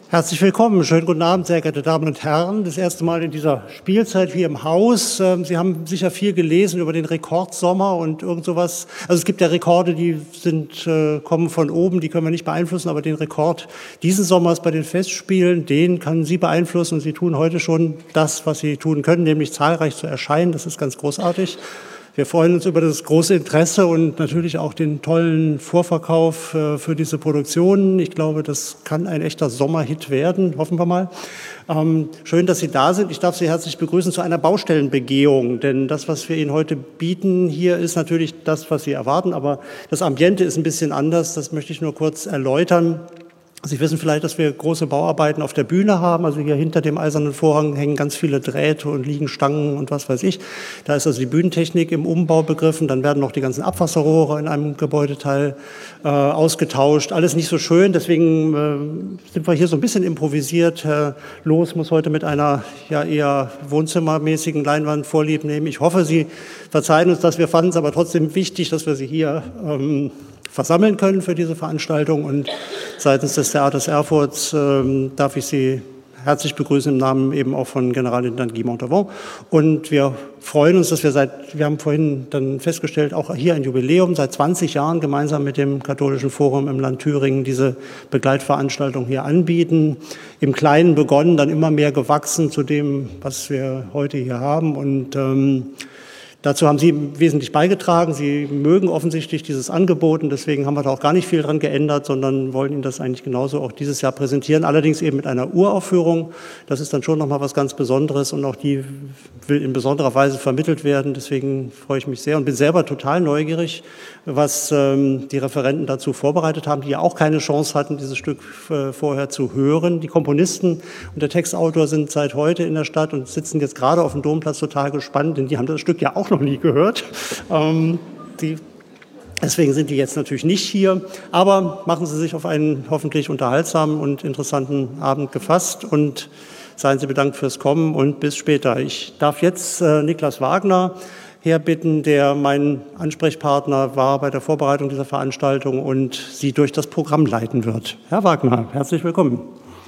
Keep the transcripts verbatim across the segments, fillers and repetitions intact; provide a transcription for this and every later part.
Herzlich willkommen, schönen guten Abend, sehr geehrte Damen und Herren. Das erste Mal in dieser Spielzeit hier im Haus. Sie haben sicher viel gelesen über den Rekordsommer und irgend sowas. Also es gibt ja Rekorde, die sind, kommen von oben, die können wir nicht beeinflussen, aber den Rekord diesen Sommers bei den Festspielen, den können Sie beeinflussen und Sie tun heute schon das, was Sie tun können, nämlich zahlreich zu erscheinen. Das ist ganz großartig. Wir freuen uns über das große Interesse und natürlich auch den tollen Vorverkauf äh, für diese Produktionen. Ich glaube, das kann ein echter Sommerhit werden, hoffen wir mal. Ähm, schön, dass Sie da sind. Ich darf Sie herzlich begrüßen zu einer Baustellenbegehung, denn das, was wir Ihnen heute bieten, hier ist natürlich das, was Sie erwarten, aber das Ambiente ist ein bisschen anders. Das möchte ich nur kurz erläutern. Sie wissen vielleicht, dass wir große Bauarbeiten auf der Bühne haben. Also hier hinter dem eisernen Vorhang hängen ganz viele Drähte und liegen Stangen und was weiß ich. Da ist also die Bühnentechnik im Umbau begriffen. Dann werden noch die ganzen Abwasserrohre in einem Gebäudeteil äh, ausgetauscht. Alles nicht so schön. Deswegen äh, sind wir hier so ein bisschen improvisiert. Herr Loos muss heute mit einer ja eher wohnzimmermäßigen Leinwand Vorlieb nehmen. Ich hoffe, Sie verzeihen uns das. Wir fanden es aber trotzdem wichtig, dass wir Sie hier ähm, versammeln können für diese Veranstaltung. Und seitens des Theaters Erfurt ähm, darf ich Sie herzlich begrüßen im Namen eben auch von Generalintendant Guy Montauban. Und wir freuen uns, dass wir seit, wir haben vorhin dann festgestellt, auch hier ein Jubiläum, seit zwanzig Jahren gemeinsam mit dem Katholischen Forum im Land Thüringen diese Begleitveranstaltung hier anbieten. Im Kleinen begonnen, dann immer mehr gewachsen zu dem, was wir heute hier haben. Und ähm, dazu haben Sie wesentlich beigetragen. Sie mögen offensichtlich dieses Angebot und deswegen haben wir da auch gar nicht viel dran geändert, sondern wollen Ihnen das eigentlich genauso auch dieses Jahr präsentieren. Allerdings eben mit einer Uraufführung. Das ist dann schon nochmal was ganz Besonderes und auch die will in besonderer Weise vermittelt werden. Deswegen freue ich mich sehr und bin selber total neugierig, was ähm, die Referenten dazu vorbereitet haben, die ja auch keine Chance hatten, dieses Stück äh, vorher zu hören. Die Komponisten und der Textautor sind seit heute in der Stadt und sitzen jetzt gerade auf dem Domplatz total gespannt, denn die haben das Stück ja auch noch nie gehört. Ähm, die, deswegen sind die jetzt natürlich nicht hier. Aber machen Sie sich auf einen hoffentlich unterhaltsamen und interessanten Abend gefasst und seien Sie bedankt fürs Kommen und bis später. Ich darf jetzt äh, Niklas Wagner herbitten, der mein Ansprechpartner war bei der Vorbereitung dieser Veranstaltung und Sie durch das Programm leiten wird. Herr Wagner, herzlich willkommen.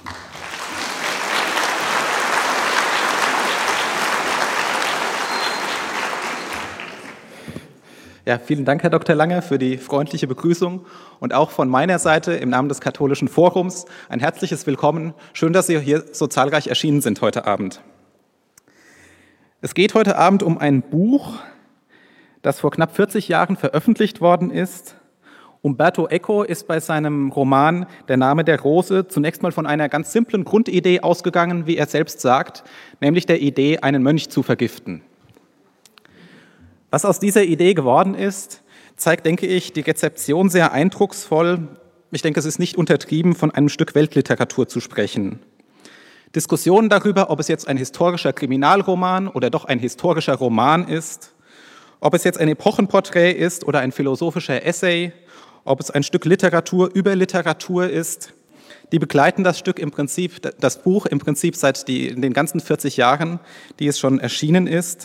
Ja, vielen Dank, Herr Doktor Lange, für die freundliche Begrüßung und auch von meiner Seite im Namen des Katholischen Forums ein herzliches Willkommen. Schön, dass Sie hier so zahlreich erschienen sind heute Abend. Es geht heute Abend um ein Buch, das vor knapp vierzig Jahren veröffentlicht worden ist. Umberto Eco ist bei seinem Roman Der Name der Rose zunächst mal von einer ganz simplen Grundidee ausgegangen, wie er selbst sagt, nämlich der Idee, einen Mönch zu vergiften. Was aus dieser Idee geworden ist, zeigt, denke ich, die Rezeption sehr eindrucksvoll. Ich denke, es ist nicht untertrieben, von einem Stück Weltliteratur zu sprechen. Diskussionen darüber, ob es jetzt ein historischer Kriminalroman oder doch ein historischer Roman ist, ob es jetzt ein Epochenporträt ist oder ein philosophischer Essay, ob es ein Stück Literatur über Literatur ist, die begleiten das Stück im Prinzip, das Buch im Prinzip seit die, in den ganzen vierzig Jahren, die es schon erschienen ist.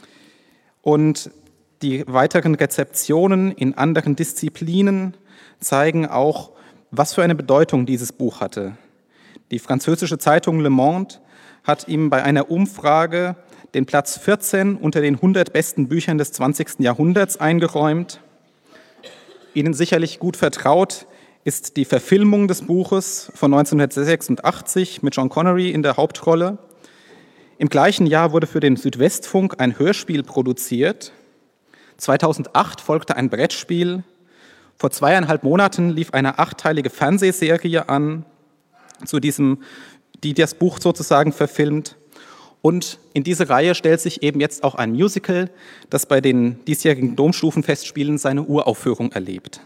Und die weiteren Rezeptionen in anderen Disziplinen zeigen auch, was für eine Bedeutung dieses Buch hatte. Die französische Zeitung Le Monde hat ihm bei einer Umfrage den Platz vierzehn unter den hundert besten Büchern des zwanzigsten Jahrhunderts eingeräumt. Ihnen sicherlich gut vertraut ist die Verfilmung des Buches von neunzehnhundertsechsundachtzig mit Sean Connery in der Hauptrolle. Im gleichen Jahr wurde für den Südwestfunk ein Hörspiel produziert. zweitausendacht folgte ein Brettspiel. Vor zweieinhalb Monaten lief eine achtteilige Fernsehserie an, zu diesem, die das Buch sozusagen verfilmt. Und in diese Reihe stellt sich eben jetzt auch ein Musical, das bei den diesjährigen Domstufenfestspielen seine Uraufführung erlebt.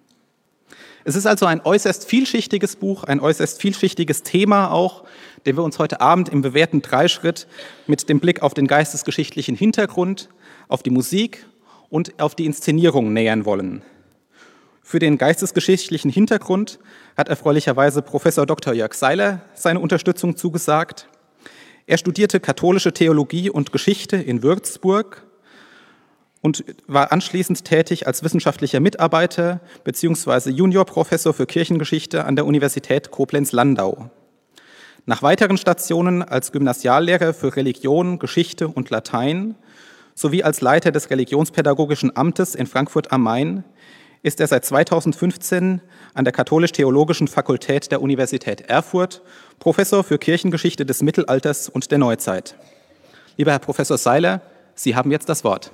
Es ist also ein äußerst vielschichtiges Buch, ein äußerst vielschichtiges Thema auch, dem wir uns heute Abend im bewährten Dreischritt mit dem Blick auf den geistesgeschichtlichen Hintergrund, auf die Musik und auf die Inszenierung nähern wollen. Für den geistesgeschichtlichen Hintergrund hat erfreulicherweise Professor Doktor Jörg Seiler seine Unterstützung zugesagt. Er studierte katholische Theologie und Geschichte in Würzburg und war anschließend tätig als wissenschaftlicher Mitarbeiter bzw. Juniorprofessor für Kirchengeschichte an der Universität Koblenz-Landau. Nach weiteren Stationen als Gymnasiallehrer für Religion, Geschichte und Latein sowie als Leiter des Religionspädagogischen Amtes in Frankfurt am Main ist er seit zweitausendfünfzehn an der Katholisch-Theologischen Fakultät der Universität Erfurt Professor für Kirchengeschichte des Mittelalters und der Neuzeit. Lieber Herr Professor Seiler, Sie haben jetzt das Wort.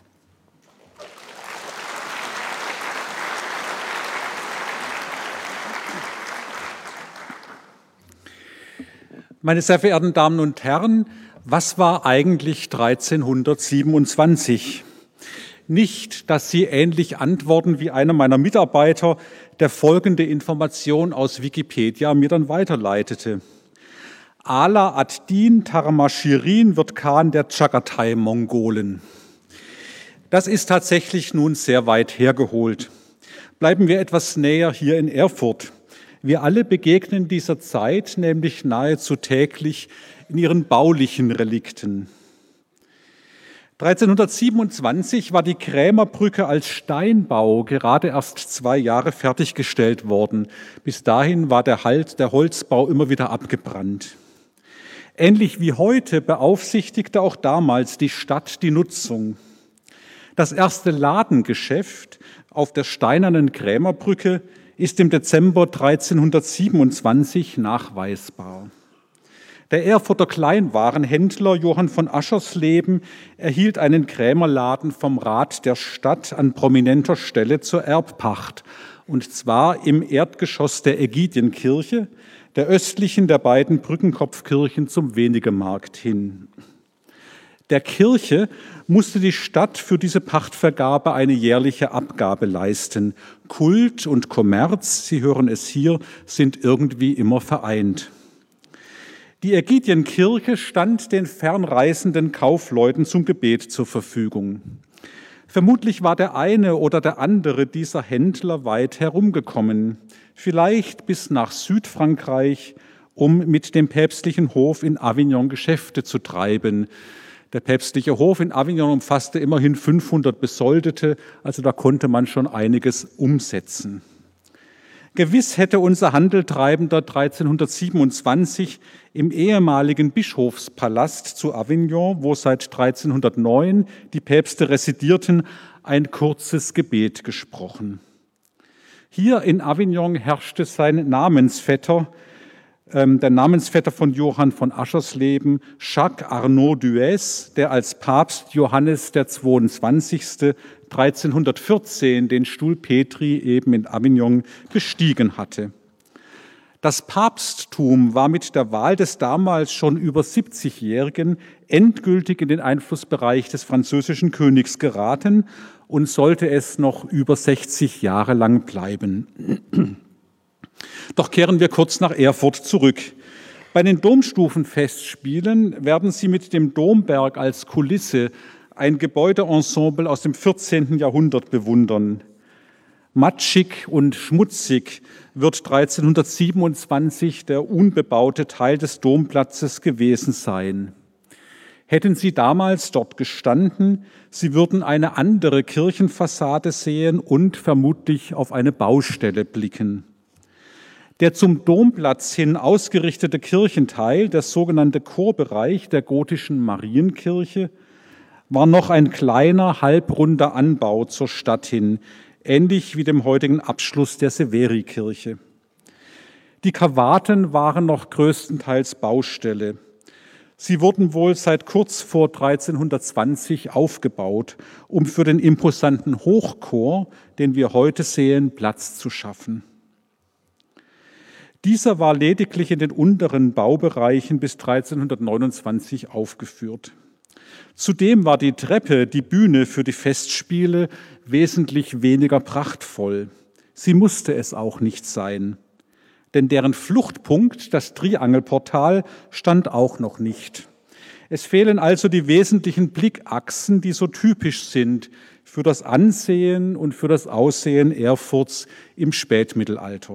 Meine sehr verehrten Damen und Herren, was war eigentlich dreizehnhundertsiebenundzwanzig? Nicht, dass Sie ähnlich antworten wie einer meiner Mitarbeiter, der folgende Information aus Wikipedia mir dann weiterleitete. Ala ad-Din Tarmashirin wird Khan der Chagatai-Mongolen. Das ist tatsächlich nun sehr weit hergeholt. Bleiben wir etwas näher hier in Erfurt. Wir alle begegnen dieser Zeit nämlich nahezu täglich in ihren baulichen Relikten. dreizehnhundertsiebenundzwanzig war die Krämerbrücke als Steinbau gerade erst zwei Jahre fertiggestellt worden. Bis dahin war der Halt, der Holzbau immer wieder abgebrannt. Ähnlich wie heute beaufsichtigte auch damals die Stadt die Nutzung. Das erste Ladengeschäft auf der steinernen Krämerbrücke ist im Dezember dreizehnhundertsiebenundzwanzig nachweisbar. Der Erfurter Kleinwarenhändler Johann von Aschersleben erhielt einen Krämerladen vom Rat der Stadt an prominenter Stelle zur Erbpacht, und zwar im Erdgeschoss der Ägidienkirche, der östlichen der beiden Brückenkopfkirchen zum Wenigemarkt hin. Der Kirche musste die Stadt für diese Pachtvergabe eine jährliche Abgabe leisten. Kult und Kommerz, Sie hören es hier, sind irgendwie immer vereint. Die Ägidienkirche stand den fernreisenden Kaufleuten zum Gebet zur Verfügung. Vermutlich war der eine oder der andere dieser Händler weit herumgekommen, vielleicht bis nach Südfrankreich, um mit dem päpstlichen Hof in Avignon Geschäfte zu treiben. Der päpstliche Hof in Avignon umfasste immerhin fünfhundert Besoldete, also da konnte man schon einiges umsetzen. Gewiss hätte unser Handeltreibender dreizehnhundertsiebenundzwanzig im ehemaligen Bischofspalast zu Avignon, wo seit dreizehnhundertneun die Päpste residierten, ein kurzes Gebet gesprochen. Hier in Avignon herrschte sein Namensvetter, der Namensvetter von Johann von Aschersleben, Jacques Arnaud d'Huez, der als Papst Johannes der zweiundzwanzigste dreizehnhundertvierzehn den Stuhl Petri eben in Avignon bestiegen hatte. Das Papsttum war mit der Wahl des damals schon über siebzigjährigen endgültig in den Einflussbereich des französischen Königs geraten und sollte es noch über sechzig Jahre lang bleiben. Doch kehren wir kurz nach Erfurt zurück. Bei den Domstufenfestspielen werden Sie mit dem Domberg als Kulisse ein Gebäudeensemble aus dem vierzehnten Jahrhundert bewundern. Matschig und schmutzig wird dreizehnhundertsiebenundzwanzig der unbebaute Teil des Domplatzes gewesen sein. Hätten Sie damals dort gestanden, Sie würden eine andere Kirchenfassade sehen und vermutlich auf eine Baustelle blicken. Der zum Domplatz hin ausgerichtete Kirchenteil, der sogenannte Chorbereich der gotischen Marienkirche, war noch ein kleiner, halbrunder Anbau zur Stadt hin, ähnlich wie dem heutigen Abschluss der Severikirche. Die Kavaten waren noch größtenteils Baustelle. Sie wurden wohl seit kurz vor dreizehnhundertzwanzig aufgebaut, um für den imposanten Hochchor, den wir heute sehen, Platz zu schaffen. Dieser war lediglich in den unteren Baubereichen bis dreizehnhundertneunundzwanzig aufgeführt. Zudem war die Treppe, die Bühne für die Festspiele, wesentlich weniger prachtvoll. Sie musste es auch nicht sein, denn deren Fluchtpunkt, das Triangelportal, stand auch noch nicht. Es fehlen also die wesentlichen Blickachsen, die so typisch sind für das Ansehen und für das Aussehen Erfurts im Spätmittelalter.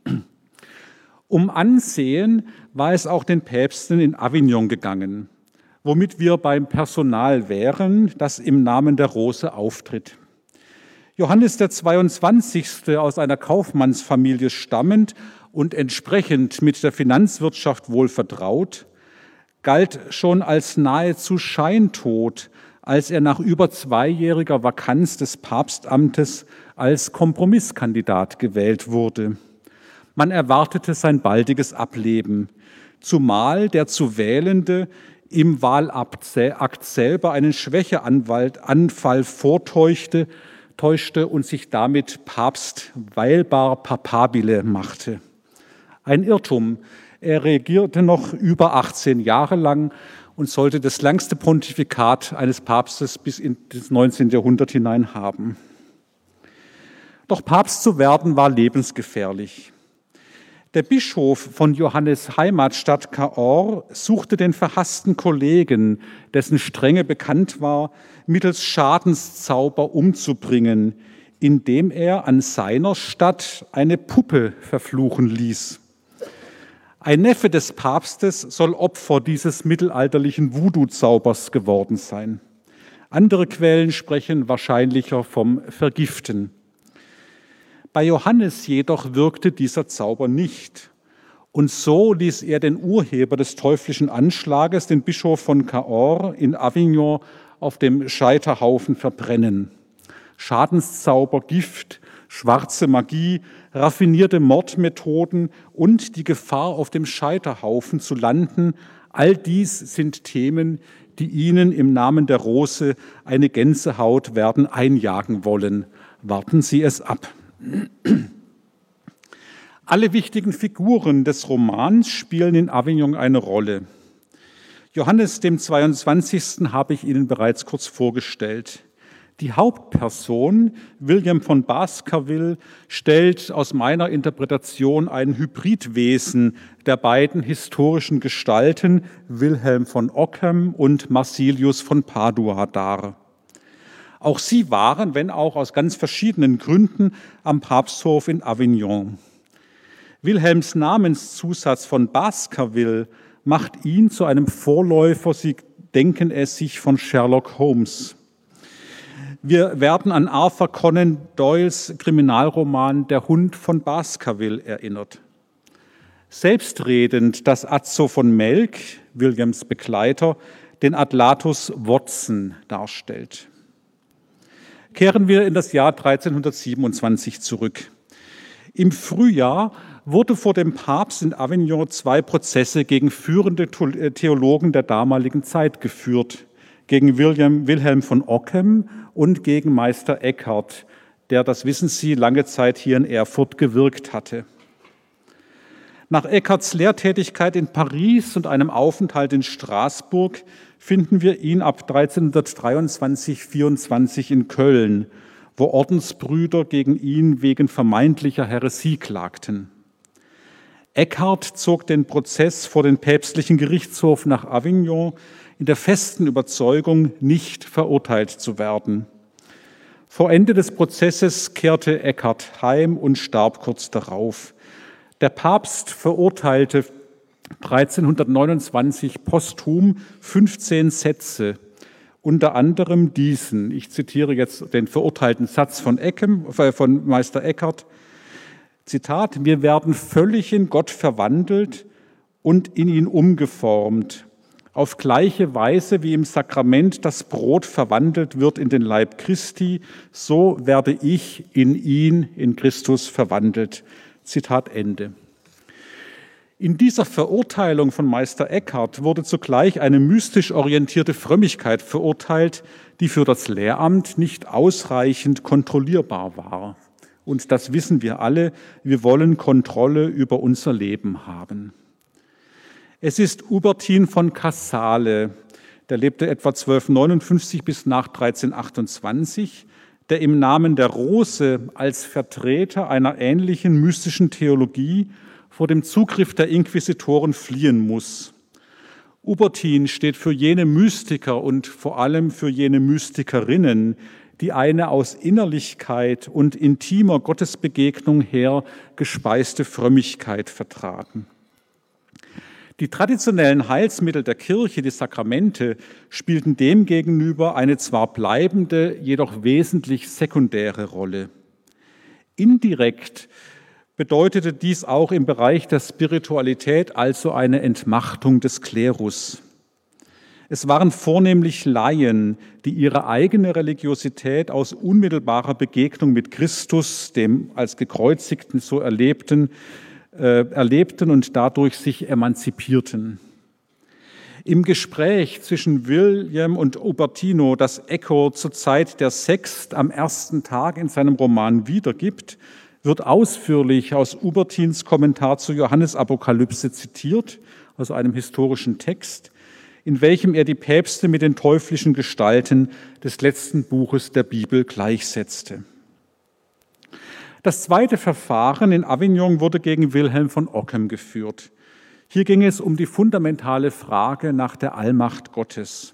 Um Ansehen war es auch den Päpsten in Avignon gegangen, womit wir beim Personal wären, das im Namen der Rose auftritt. Johannes der zweiundzwanzigste aus einer Kaufmannsfamilie stammend und entsprechend mit der Finanzwirtschaft wohl vertraut, galt schon als nahezu scheintot, als er nach über zweijähriger Vakanz des Papstamtes als Kompromisskandidat gewählt wurde. Man erwartete sein baldiges Ableben, zumal der zu Wählende im Wahlakt selber einen Schwächeanfall vortäuschte täuschte und sich damit Papst weilbar papabile machte. Ein Irrtum. Er regierte noch über achtzehn Jahre lang und sollte das längste Pontifikat eines Papstes bis in das neunzehnte Jahrhundert hinein haben. Doch Papst zu werden war lebensgefährlich. Der Bischof von Johannes' Heimatstadt Cahors suchte den verhassten Kollegen, dessen Strenge bekannt war, mittels Schadenszauber umzubringen, indem er an seiner Stadt eine Puppe verfluchen ließ. Ein Neffe des Papstes soll Opfer dieses mittelalterlichen Voodoo-Zaubers geworden sein. Andere Quellen sprechen wahrscheinlicher vom Vergiften. Bei Johannes jedoch wirkte dieser Zauber nicht. Und so ließ er den Urheber des teuflischen Anschlages, den Bischof von Cahors in Avignon, auf dem Scheiterhaufen verbrennen. Schadenszauber, Gift, schwarze Magie, raffinierte Mordmethoden und die Gefahr, auf dem Scheiterhaufen zu landen, all dies sind Themen, die Ihnen im Namen der Rose eine Gänsehaut werden einjagen wollen. Warten Sie es ab. Alle wichtigen Figuren des Romans spielen in Avignon eine Rolle. Johannes dem zweiundzwanzigsten habe ich Ihnen bereits kurz vorgestellt. Die Hauptperson, William von Baskerville, stellt aus meiner Interpretation ein Hybridwesen der beiden historischen Gestalten, Wilhelm von Ockham und Marsilius von Padua, dar. Auch sie waren, wenn auch aus ganz verschiedenen Gründen, am Papsthof in Avignon. Wilhelms Namenszusatz von Baskerville macht ihn zu einem Vorläufer, Sie denken es sich, von Sherlock Holmes. Wir werden an Arthur Conan Doyles Kriminalroman Der Hund von Baskerville erinnert. Selbstredend, dass Azzo von Melk, Williams Begleiter, den Atlatus Watson darstellt. Kehren wir in das Jahr dreizehnhundertsiebenundzwanzig zurück. Im Frühjahr wurde vor dem Papst in Avignon zwei Prozesse gegen führende Theologen der damaligen Zeit geführt, gegen William, Wilhelm von Ockham und gegen Meister Eckhart, der, das wissen Sie, lange Zeit hier in Erfurt gewirkt hatte. Nach Eckharts Lehrtätigkeit in Paris und einem Aufenthalt in Straßburg finden wir ihn ab dreizehnhundertdreiundzwanzig vierundzwanzig in Köln, wo Ordensbrüder gegen ihn wegen vermeintlicher Häresie klagten. Eckhart zog den Prozess vor den päpstlichen Gerichtshof nach Avignon in der festen Überzeugung, nicht verurteilt zu werden. Vor Ende des Prozesses kehrte Eckhart heim und starb kurz darauf. Der Papst verurteilte dreizehnhundertneunundzwanzig posthum fünfzehn Sätze, unter anderem diesen. Ich zitiere jetzt den verurteilten Satz von, Eckham, von Meister Eckhart. Zitat: Wir werden völlig in Gott verwandelt und in ihn umgeformt. Auf gleiche Weise wie im Sakrament das Brot verwandelt wird in den Leib Christi, so werde ich in ihn, in Christus, verwandelt. Zitat Ende. In dieser Verurteilung von Meister Eckhart wurde zugleich eine mystisch orientierte Frömmigkeit verurteilt, die für das Lehramt nicht ausreichend kontrollierbar war. Und das wissen wir alle, wir wollen Kontrolle über unser Leben haben. Es ist Hubertin von Casale, der lebte etwa zwölfhundertneunundfünfzig bis nach dreizehnhundertachtundzwanzig, der im Namen der Rose als Vertreter einer ähnlichen mystischen Theologie vor dem Zugriff der Inquisitoren fliehen muss. Hubertin steht für jene Mystiker und vor allem für jene Mystikerinnen, die eine aus Innerlichkeit und intimer Gottesbegegnung her gespeiste Frömmigkeit vertragen. Die traditionellen Heilsmittel der Kirche, die Sakramente, spielten demgegenüber eine zwar bleibende, jedoch wesentlich sekundäre Rolle. Indirekt bedeutete dies auch im Bereich der Spiritualität also eine Entmachtung des Klerus. Es waren vornehmlich Laien, die ihre eigene Religiosität aus unmittelbarer Begegnung mit Christus, dem als Gekreuzigten so erlebten, äh, erlebten und dadurch sich emanzipierten. Im Gespräch zwischen William und Ubertino, das Eco zur Zeit der Sext am ersten Tag in seinem Roman wiedergibt, wird ausführlich aus Ubertins Kommentar zur Johannesapokalypse zitiert, also einem historischen Text, in welchem er die Päpste mit den teuflischen Gestalten des letzten Buches der Bibel gleichsetzte. Das zweite Verfahren in Avignon wurde gegen Wilhelm von Ockham geführt. Hier ging es um die fundamentale Frage nach der Allmacht Gottes.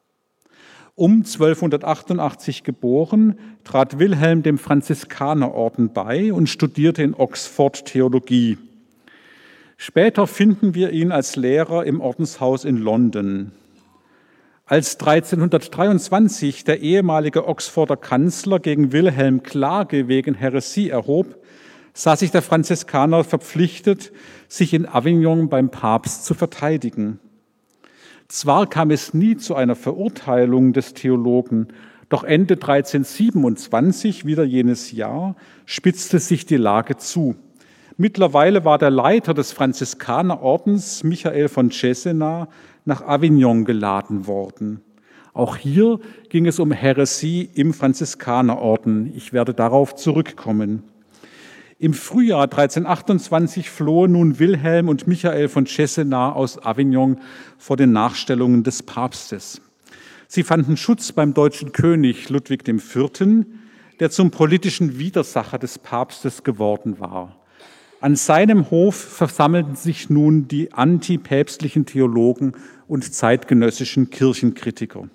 Um zwölfhundertachtundachtzig geboren, trat Wilhelm dem Franziskanerorden bei und studierte in Oxford Theologie. Später finden wir ihn als Lehrer im Ordenshaus in London. Als dreizehnhundertdreiundzwanzig der ehemalige Oxforder Kanzler gegen Wilhelm Klage wegen Häresie erhob, sah sich der Franziskaner verpflichtet, sich in Avignon beim Papst zu verteidigen. Zwar kam es nie zu einer Verurteilung des Theologen, doch Ende dreizehnhundertsiebenundzwanzig, wieder jenes Jahr, spitzte sich die Lage zu. Mittlerweile war der Leiter des Franziskanerordens, Michael von Cesena, nach Avignon geladen worden. Auch hier ging es um Häresie im Franziskanerorden. Ich werde darauf zurückkommen. Im Frühjahr dreizehnhundertachtundzwanzig flohen nun Wilhelm und Michael von Cesena aus Avignon vor den Nachstellungen des Papstes. Sie fanden Schutz beim deutschen König Ludwig der Vierte., der zum politischen Widersacher des Papstes geworden war. An seinem Hof versammelten sich nun die antipäpstlichen Theologen und zeitgenössischen Kirchenkritiker.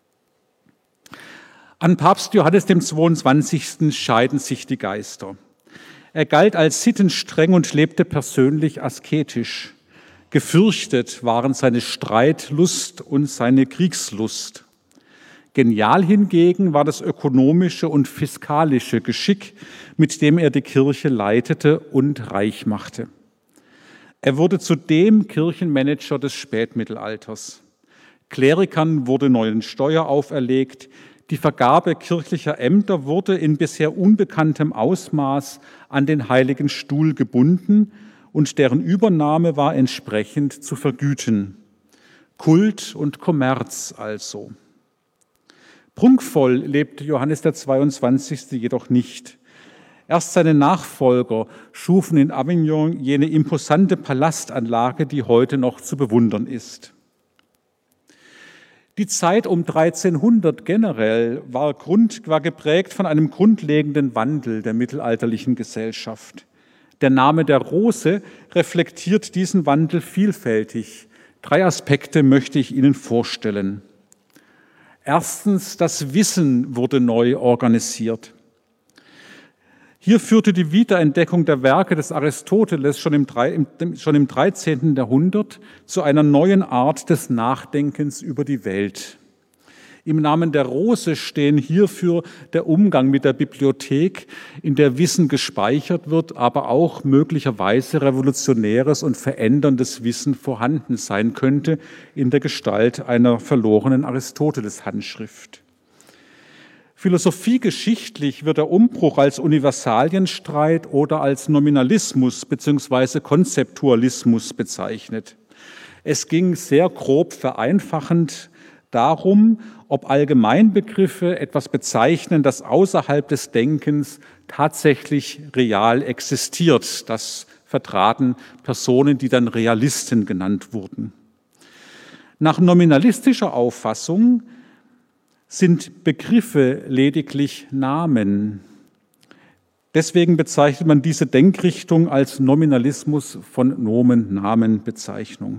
An Papst Johannes dem zweiundzwanzigsten scheiden sich die Geister. Er galt als sittenstreng und lebte persönlich asketisch. Gefürchtet waren seine Streitlust und seine Kriegslust. Genial hingegen war das ökonomische und fiskalische Geschick, mit dem er die Kirche leitete und reich machte. Er wurde zudem Kirchenmanager des Spätmittelalters. Klerikern wurde neuen Steuer auferlegt, die Vergabe kirchlicher Ämter wurde in bisher unbekanntem Ausmaß an den Heiligen Stuhl gebunden und deren Übernahme war entsprechend zu vergüten. Kult und Kommerz also. Prunkvoll lebte Johannes der zweiundzwanzigste jedoch nicht. Erst seine Nachfolger schufen in Avignon jene imposante Palastanlage, die heute noch zu bewundern ist. Die Zeit um dreizehnhundert generell war, Grund, war geprägt von einem grundlegenden Wandel der mittelalterlichen Gesellschaft. Der Name der Rose reflektiert diesen Wandel vielfältig. Drei Aspekte möchte ich Ihnen vorstellen. Erstens, das Wissen wurde neu organisiert. Hier führte die Wiederentdeckung der Werke des Aristoteles schon im, schon im dreizehnten Jahrhundert zu einer neuen Art des Nachdenkens über die Welt. Im Namen der Rose stehen hierfür der Umgang mit der Bibliothek, in der Wissen gespeichert wird, aber auch möglicherweise revolutionäres und veränderndes Wissen vorhanden sein könnte in der Gestalt einer verlorenen Aristoteles-Handschrift. Philosophiegeschichtlich wird der Umbruch als Universalienstreit oder als Nominalismus bzw. Konzeptualismus bezeichnet. Es ging sehr grob vereinfachend darum, ob Allgemeinbegriffe etwas bezeichnen, das außerhalb des Denkens tatsächlich real existiert. Das vertraten Personen, die dann Realisten genannt wurden. Nach nominalistischer Auffassung sind Begriffe lediglich Namen. Deswegen bezeichnet man diese Denkrichtung als Nominalismus von Nomen-Namen-Bezeichnung.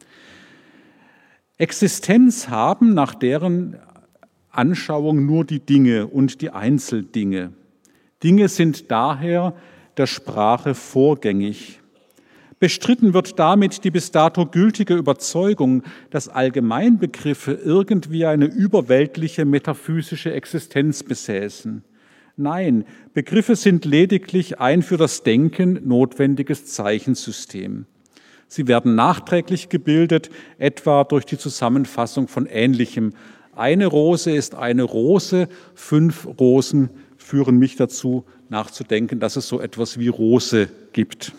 Existenz haben nach deren Anschauung nur die Dinge und die Einzeldinge. Dinge sind daher der Sprache vorgängig. Bestritten wird damit die bis dato gültige Überzeugung, dass Allgemeinbegriffe irgendwie eine überweltliche metaphysische Existenz besäßen. Nein, Begriffe sind lediglich ein für das Denken notwendiges Zeichensystem. Sie werden nachträglich gebildet, etwa durch die Zusammenfassung von Ähnlichem. Eine Rose ist eine Rose, fünf Rosen führen mich dazu, nachzudenken, dass es so etwas wie Rose gibt.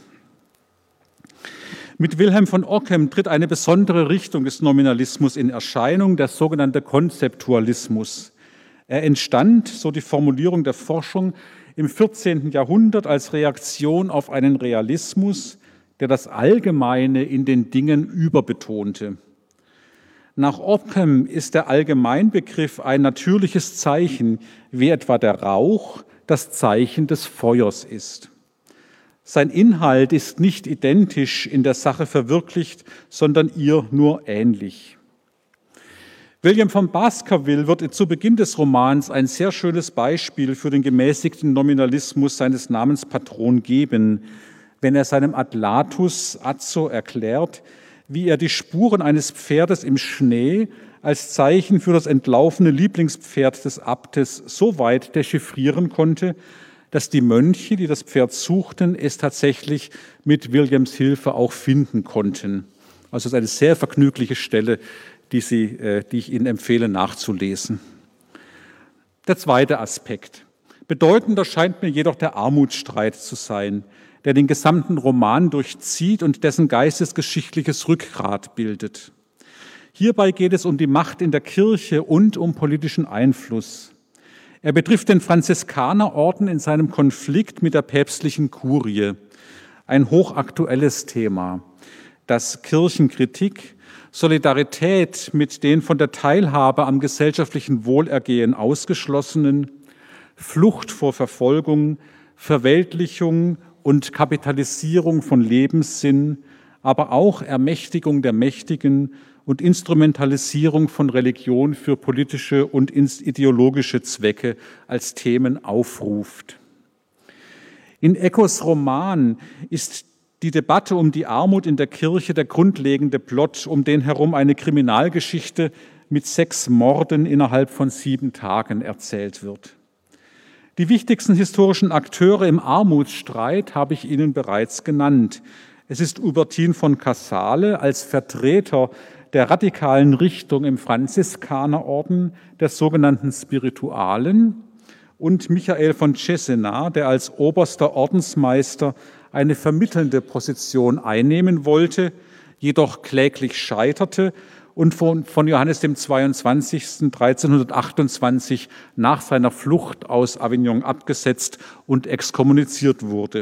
Mit Wilhelm von Ockham tritt eine besondere Richtung des Nominalismus in Erscheinung, der sogenannte Konzeptualismus. Er entstand, so die Formulierung der Forschung, im vierzehnten Jahrhundert als Reaktion auf einen Realismus, der das Allgemeine in den Dingen überbetonte. Nach Ockham ist der Allgemeinbegriff ein natürliches Zeichen, wie etwa der Rauch das Zeichen des Feuers ist. Sein Inhalt ist nicht identisch in der Sache verwirklicht, sondern ihr nur ähnlich. William von Baskerville wird zu Beginn des Romans ein sehr schönes Beispiel für den gemäßigten Nominalismus seines Namenspatron geben, wenn er seinem Adlatus Azzo erklärt, wie er die Spuren eines Pferdes im Schnee als Zeichen für das entlaufene Lieblingspferd des Abtes so weit dechiffrieren konnte, dass die Mönche, die das Pferd suchten, es tatsächlich mit Williams Hilfe auch finden konnten. Also es ist eine sehr vergnügliche Stelle, die, Sie, die ich Ihnen empfehle nachzulesen. Der zweite Aspekt. Bedeutender scheint mir jedoch der Armutsstreit zu sein, der den gesamten Roman durchzieht und dessen geistesgeschichtliches Rückgrat bildet. Hierbei geht es um die Macht in der Kirche und um politischen Einfluss. Er betrifft den Franziskanerorden in seinem Konflikt mit der päpstlichen Kurie. Ein hochaktuelles Thema, das Kirchenkritik, Solidarität mit den von der Teilhabe am gesellschaftlichen Wohlergehen Ausgeschlossenen, Flucht vor Verfolgung, Verweltlichung und Kapitalisierung von Lebenssinn, aber auch Ermächtigung der Mächtigen und Instrumentalisierung von Religion für politische und ideologische Zwecke als Themen aufruft. In Eckos Roman ist die Debatte um die Armut in der Kirche der grundlegende Plot, um den herum eine Kriminalgeschichte mit sechs Morden innerhalb von sieben Tagen erzählt wird. Die wichtigsten historischen Akteure im Armutsstreit habe ich Ihnen bereits genannt. Es ist Hubertin von Casale als Vertreter der radikalen Richtung im Franziskanerorden, der sogenannten Spiritualen, und Michael von Cesena, der als oberster Ordensmeister eine vermittelnde Position einnehmen wollte, jedoch kläglich scheiterte und von, von Johannes dem zweiundzwanzigsten dreizehnhundertachtundzwanzig nach seiner Flucht aus Avignon abgesetzt und exkommuniziert wurde.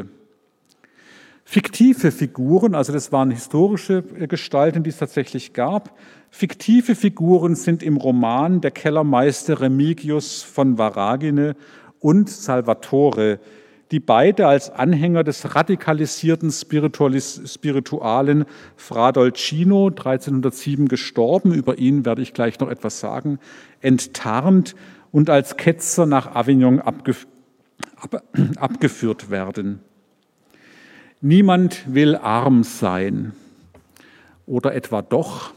Fiktive Figuren, also das waren historische Gestalten, die es tatsächlich gab. Fiktive Figuren sind im Roman der Kellermeister Remigius von Varagine und Salvatore, die beide als Anhänger des radikalisierten Spiritualen Fra Dolcino, dreizehnhundertsieben gestorben, über ihn werde ich gleich noch etwas sagen, enttarnt und als Ketzer nach Avignon abgef- ab- abgeführt werden. Niemand will arm sein. Oder etwa doch?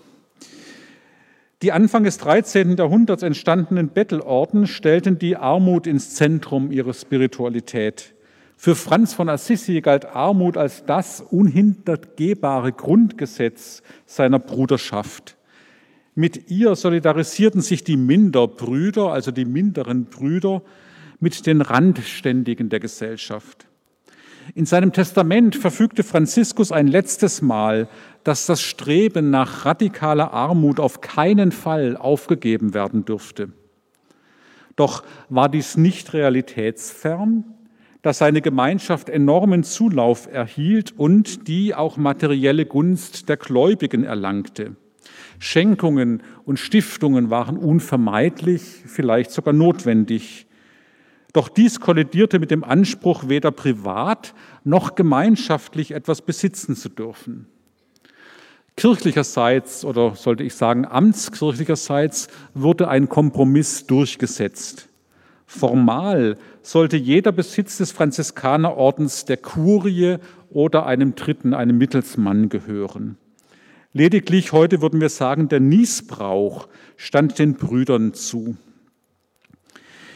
Die Anfang des dreizehnten Jahrhunderts entstandenen Bettelorden stellten die Armut ins Zentrum ihrer Spiritualität. Für Franz von Assisi galt Armut als das unhintergehbare Grundgesetz seiner Bruderschaft. Mit ihr solidarisierten sich die Minderbrüder, also die minderen Brüder, mit den Randständigen der Gesellschaft. In seinem Testament verfügte Franziskus ein letztes Mal, dass das Streben nach radikaler Armut auf keinen Fall aufgegeben werden dürfte. Doch war dies nicht realitätsfern, da seine Gemeinschaft enormen Zulauf erhielt und die auch materielle Gunst der Gläubigen erlangte. Schenkungen und Stiftungen waren unvermeidlich, vielleicht sogar notwendig. Doch dies kollidierte mit dem Anspruch, weder privat noch gemeinschaftlich etwas besitzen zu dürfen. Kirchlicherseits, oder sollte ich sagen amtskirchlicherseits, wurde ein Kompromiss durchgesetzt. Formal sollte jeder Besitz des Franziskanerordens der Kurie oder einem Dritten, einem Mittelsmann gehören. Lediglich, heute würden wir sagen, der Nießbrauch stand den Brüdern zu.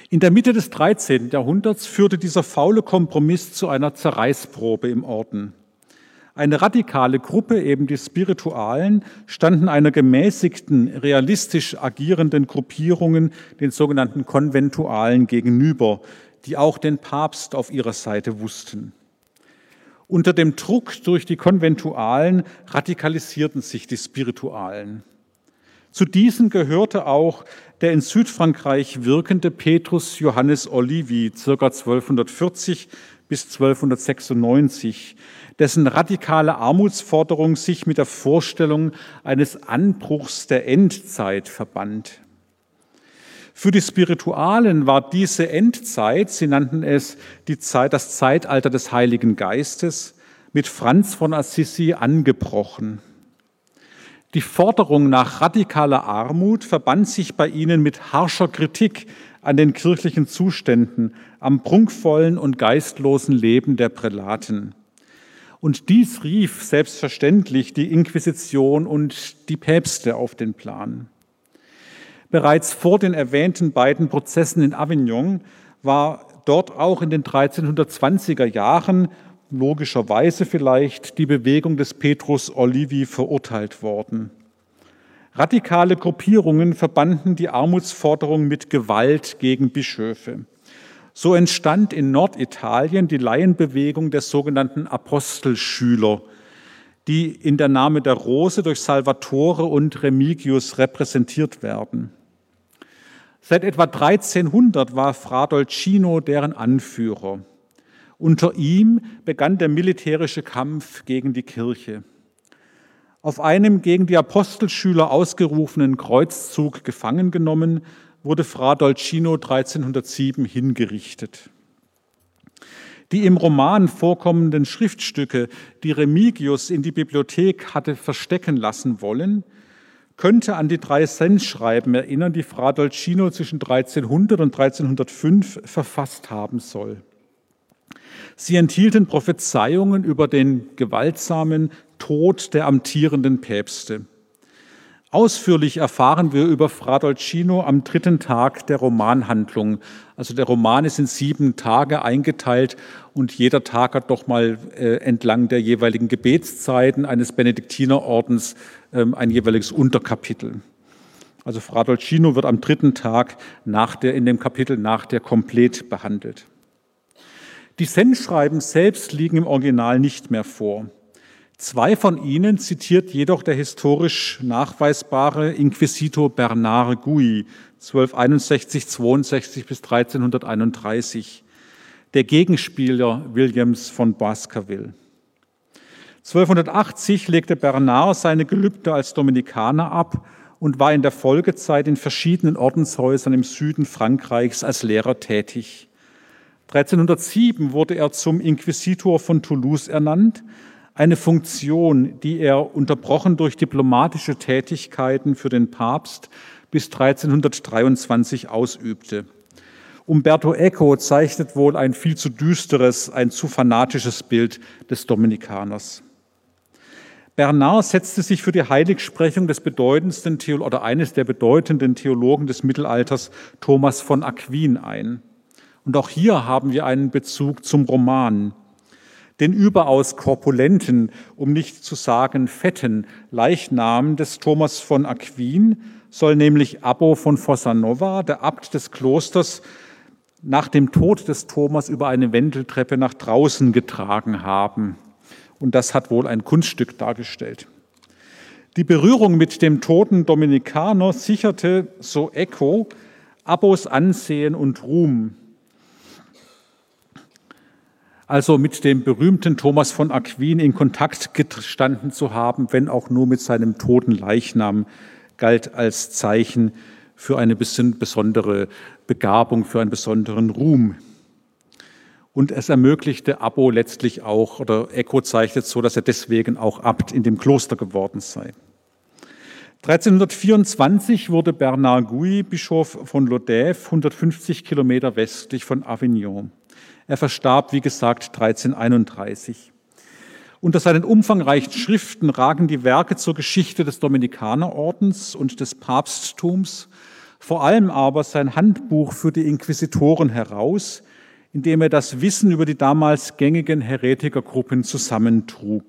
In der Mitte des dreizehnten Jahrhunderts führte dieser faule Kompromiss zu einer Zerreißprobe im Orden. Eine radikale Gruppe, eben die Spiritualen, standen einer gemäßigten, realistisch agierenden Gruppierungen, den sogenannten Konventualen, gegenüber, die auch den Papst auf ihrer Seite wussten. Unter dem Druck durch die Konventualen radikalisierten sich die Spiritualen. Zu diesen gehörte auch der in Südfrankreich wirkende Petrus Johannes Olivi, ca. zwölfhundertvierzig bis zwölfhundertsechsundneunzig, dessen radikale Armutsforderung sich mit der Vorstellung eines Anbruchs der Endzeit verband. Für die Spiritualen war diese Endzeit, sie nannten es die Zeit, das Zeitalter des Heiligen Geistes, mit Franz von Assisi angebrochen. Die Forderung nach radikaler Armut verband sich bei ihnen mit harscher Kritik an den kirchlichen Zuständen, am prunkvollen und geistlosen Leben der Prälaten. Und dies rief selbstverständlich die Inquisition und die Päpste auf den Plan. Bereits vor den erwähnten beiden Prozessen in Avignon war dort auch in den dreizehnhundertzwanziger Jahren, logischerweise vielleicht, die Bewegung des Petrus Olivi verurteilt worden. Radikale Gruppierungen verbanden die Armutsforderung mit Gewalt gegen Bischöfe. So entstand in Norditalien die Laienbewegung der sogenannten Apostelschüler, die in der Name der Rose durch Salvatore und Remigius repräsentiert werden. Seit etwa dreizehnhundert war Fra Dolcino deren Anführer. Unter ihm begann der militärische Kampf gegen die Kirche. Auf einem gegen die Apostelschüler ausgerufenen Kreuzzug gefangen genommen, wurde Fra Dolcino dreizehnhundertsieben hingerichtet. Die im Roman vorkommenden Schriftstücke, die Remigius in die Bibliothek hatte verstecken lassen wollen, könnte an die drei Sendschreiben erinnern, die Fra Dolcino zwischen dreizehnhundert und dreizehnhundertfünf verfasst haben soll. Sie enthielten Prophezeiungen über den gewaltsamen Tod der amtierenden Päpste. Ausführlich erfahren wir über Fra Dolcino am dritten Tag der Romanhandlung. Also der Roman ist in sieben Tage eingeteilt und jeder Tag hat doch mal äh, entlang der jeweiligen Gebetszeiten eines Benediktinerordens äh, ein jeweiliges Unterkapitel. Also Fra Dolcino wird am dritten Tag nach der, in dem Kapitel nach der Komplett behandelt. Die Sendschreiben selbst liegen im Original nicht mehr vor. Zwei von ihnen zitiert jedoch der historisch nachweisbare Inquisitor Bernard Gui, zwölfhunderteinundsechzig, zweiundsechzig bis dreizehnhunderteinunddreißig, der Gegenspieler Williams von Baskerville. zwölfhundertachtzig legte Bernard seine Gelübde als Dominikaner ab und war in der Folgezeit in verschiedenen Ordenshäusern im Süden Frankreichs als Lehrer tätig. dreizehnhundertsieben wurde er zum Inquisitor von Toulouse ernannt, eine Funktion, die er unterbrochen durch diplomatische Tätigkeiten für den Papst bis dreizehnhundertdreiundzwanzig ausübte. Umberto Eco zeichnet wohl ein viel zu düsteres, ein zu fanatisches Bild des Dominikaners. Bernard setzte sich für die Heiligsprechung des bedeutendsten Theolo- oder eines der bedeutenden Theologen des Mittelalters, Thomas von Aquin, ein. Und auch hier haben wir einen Bezug zum Roman. Den überaus korpulenten, um nicht zu sagen fetten Leichnam des Thomas von Aquin soll nämlich Abbo von Fossanova, der Abt des Klosters, nach dem Tod des Thomas über eine Wendeltreppe nach draußen getragen haben. Und das hat wohl ein Kunststück dargestellt. Die Berührung mit dem toten Dominikaner sicherte, so Eco, Abbos Ansehen und Ruhm. Also mit dem berühmten Thomas von Aquin in Kontakt gestanden zu haben, wenn auch nur mit seinem toten Leichnam, galt als Zeichen für eine bisschen besondere Begabung, für einen besonderen Ruhm. Und es ermöglichte Abbo letztlich auch, oder Eco zeichnet so, dass er deswegen auch Abt in dem Kloster geworden sei. dreizehnhundertvierundzwanzig wurde Bernard Gui Bischof von Lodève, hundertfünfzig Kilometer westlich von Avignon. Er verstarb, wie gesagt, dreizehnhunderteinunddreißig. Unter seinen umfangreichen Schriften ragen die Werke zur Geschichte des Dominikanerordens und des Papsttums, vor allem aber sein Handbuch für die Inquisitoren heraus, in dem er das Wissen über die damals gängigen Heretikergruppen zusammentrug.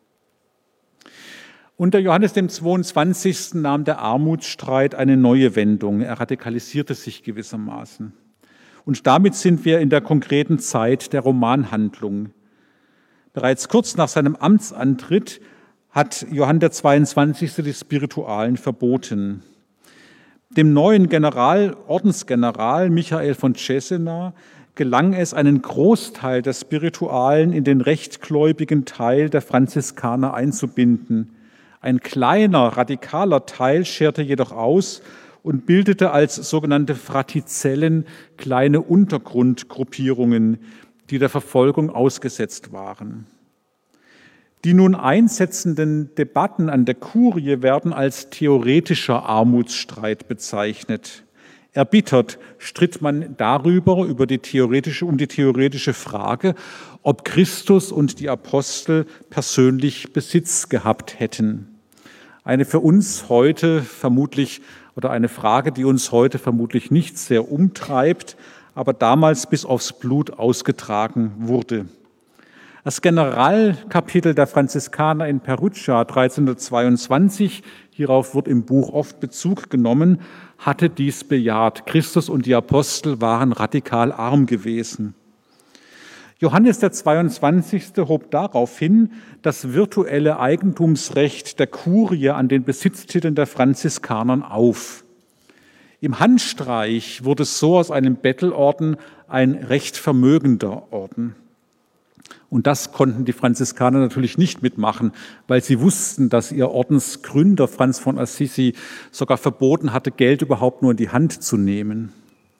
Unter Johannes dem zweiundzwanzigsten nahm der Armutsstreit eine neue Wendung. Er radikalisierte sich gewissermaßen. Und damit sind wir in der konkreten Zeit der Romanhandlung. Bereits kurz nach seinem Amtsantritt hat Johann der zweiundzwanzigste die Spiritualen verboten. Dem neuen General, Ordensgeneral Michael von Cesena gelang es, einen Großteil der Spiritualen in den rechtgläubigen Teil der Franziskaner einzubinden. Ein kleiner, radikaler Teil scherte jedoch aus und bildete als sogenannte Fratizellen kleine Untergrundgruppierungen, die der Verfolgung ausgesetzt waren. Die nun einsetzenden Debatten an der Kurie werden als theoretischer Armutsstreit bezeichnet. Erbittert stritt man darüber, über die theoretische, um die theoretische Frage, ob Christus und die Apostel persönlich Besitz gehabt hätten. Eine für uns heute vermutlich, oder eine Frage, die uns heute vermutlich nicht sehr umtreibt, aber damals bis aufs Blut ausgetragen wurde. Das Generalkapitel der Franziskaner in Perugia dreizehnhundertzweiundzwanzig, hierauf wird im Buch oft Bezug genommen, hatte dies bejaht. Christus und die Apostel waren radikal arm gewesen. Johannes der zweiundzwanzigste hob darauf hin, das virtuelle Eigentumsrecht der Kurie an den Besitztiteln der Franziskanern auf. Im Handstreich wurde so aus einem Bettelorden ein recht vermögender Orden. Und das konnten die Franziskaner natürlich nicht mitmachen, weil sie wussten, dass ihr Ordensgründer Franz von Assisi sogar verboten hatte, Geld überhaupt nur in die Hand zu nehmen.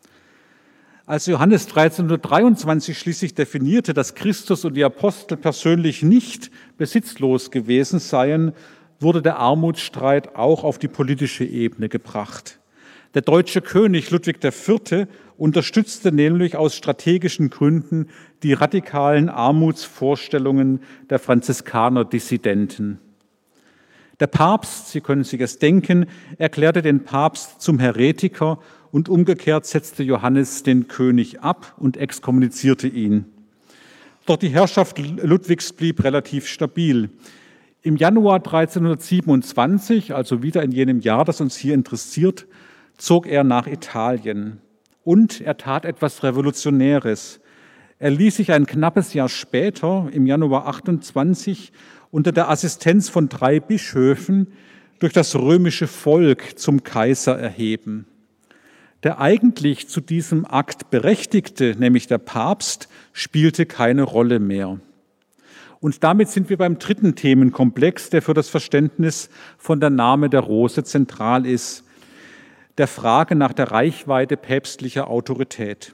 Als Johannes dreizehnhundertdreiundzwanzig schließlich definierte, dass Christus und die Apostel persönlich nicht besitzlos gewesen seien, wurde der Armutsstreit auch auf die politische Ebene gebracht. Der deutsche König Ludwig der Vierte unterstützte nämlich aus strategischen Gründen die radikalen Armutsvorstellungen der Franziskaner-Dissidenten. Der Papst, Sie können sich es denken, erklärte den Papst zum Heretiker und umgekehrt setzte Johannes den König ab und exkommunizierte ihn. Doch die Herrschaft Ludwigs blieb relativ stabil. Im Januar dreizehnhundertsiebenundzwanzig, also wieder in jenem Jahr, das uns hier interessiert, zog er nach Italien. Und er tat etwas Revolutionäres. Er ließ sich ein knappes Jahr später, im Januar achtundzwanzig, unter der Assistenz von drei Bischöfen durch das römische Volk zum Kaiser erheben. Der eigentlich zu diesem Akt Berechtigte, nämlich der Papst, spielte keine Rolle mehr. Und damit sind wir beim dritten Themenkomplex, der für das Verständnis von der Name der Rose zentral ist, der Frage nach der Reichweite päpstlicher Autorität.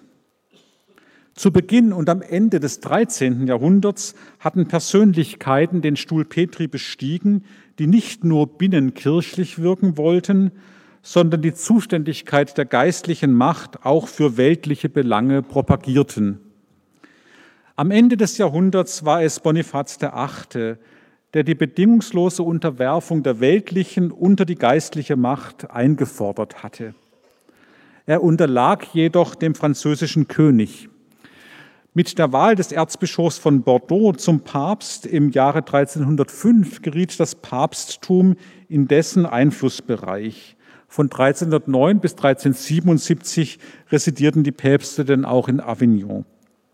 Zu Beginn und am Ende des dreizehnten Jahrhunderts hatten Persönlichkeiten den Stuhl Petri bestiegen, die nicht nur binnenkirchlich wirken wollten, sondern die Zuständigkeit der geistlichen Macht auch für weltliche Belange propagierten. Am Ende des Jahrhunderts war es Bonifaz der Achte, der die bedingungslose Unterwerfung der weltlichen unter die geistliche Macht eingefordert hatte. Er unterlag jedoch dem französischen König. Mit der Wahl des Erzbischofs von Bordeaux zum Papst im Jahre dreizehnhundertfünf geriet das Papsttum in dessen Einflussbereich. Von dreizehnhundertneun bis dreizehnhundertsiebenundsiebzig residierten die Päpste denn auch in Avignon.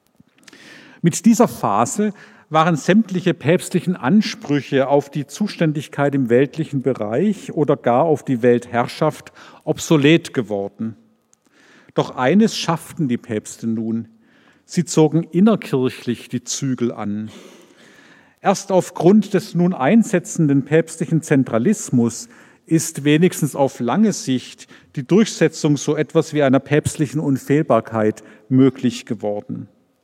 Mit dieser Phase waren sämtliche päpstlichen Ansprüche auf die Zuständigkeit im weltlichen Bereich oder gar auf die Weltherrschaft obsolet geworden. Doch eines schafften die Päpste nun: Sie zogen innerkirchlich die Zügel an. Erst aufgrund des nun einsetzenden päpstlichen Zentralismus ist wenigstens auf lange Sicht die Durchsetzung so etwas wie einer päpstlichen Unfehlbarkeit möglich geworden.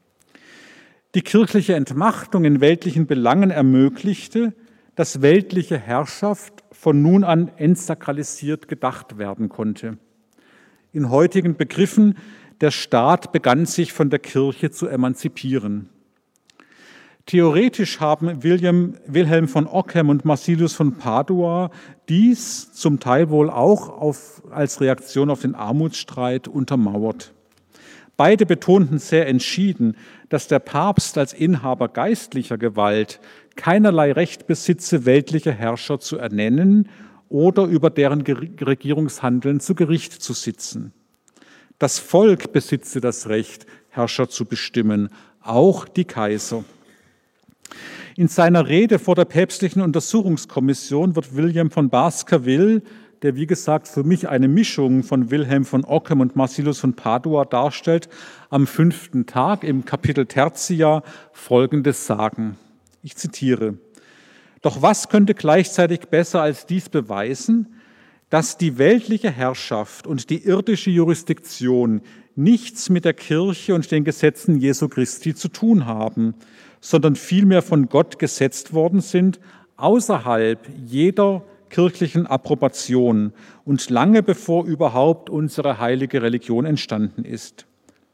Die kirchliche Entmachtung in weltlichen Belangen ermöglichte, dass weltliche Herrschaft von nun an entsakralisiert gedacht werden konnte. In heutigen Begriffen, der Staat begann sich von der Kirche zu emanzipieren. Theoretisch haben William, Wilhelm von Ockham und Marsilius von Padua dies zum Teil wohl auch auf, als Reaktion auf den Armutsstreit untermauert. Beide betonten sehr entschieden, dass der Papst als Inhaber geistlicher Gewalt keinerlei Recht besitze, weltliche Herrscher zu ernennen oder über deren Regierungshandeln zu Gericht zu sitzen. Das Volk besitze das Recht, Herrscher zu bestimmen, auch die Kaiser. In seiner Rede vor der päpstlichen Untersuchungskommission wird William von Baskerville, der wie gesagt für mich eine Mischung von Wilhelm von Ockham und Marsilius von Padua darstellt, am fünften Tag im Kapitel Tertia Folgendes sagen. Ich zitiere: Doch was könnte gleichzeitig besser als dies beweisen, dass die weltliche Herrschaft und die irdische Jurisdiktion nichts mit der Kirche und den Gesetzen Jesu Christi zu tun haben, sondern vielmehr von Gott gesetzt worden sind, außerhalb jeder kirchlichen Approbation und lange bevor überhaupt unsere heilige Religion entstanden ist.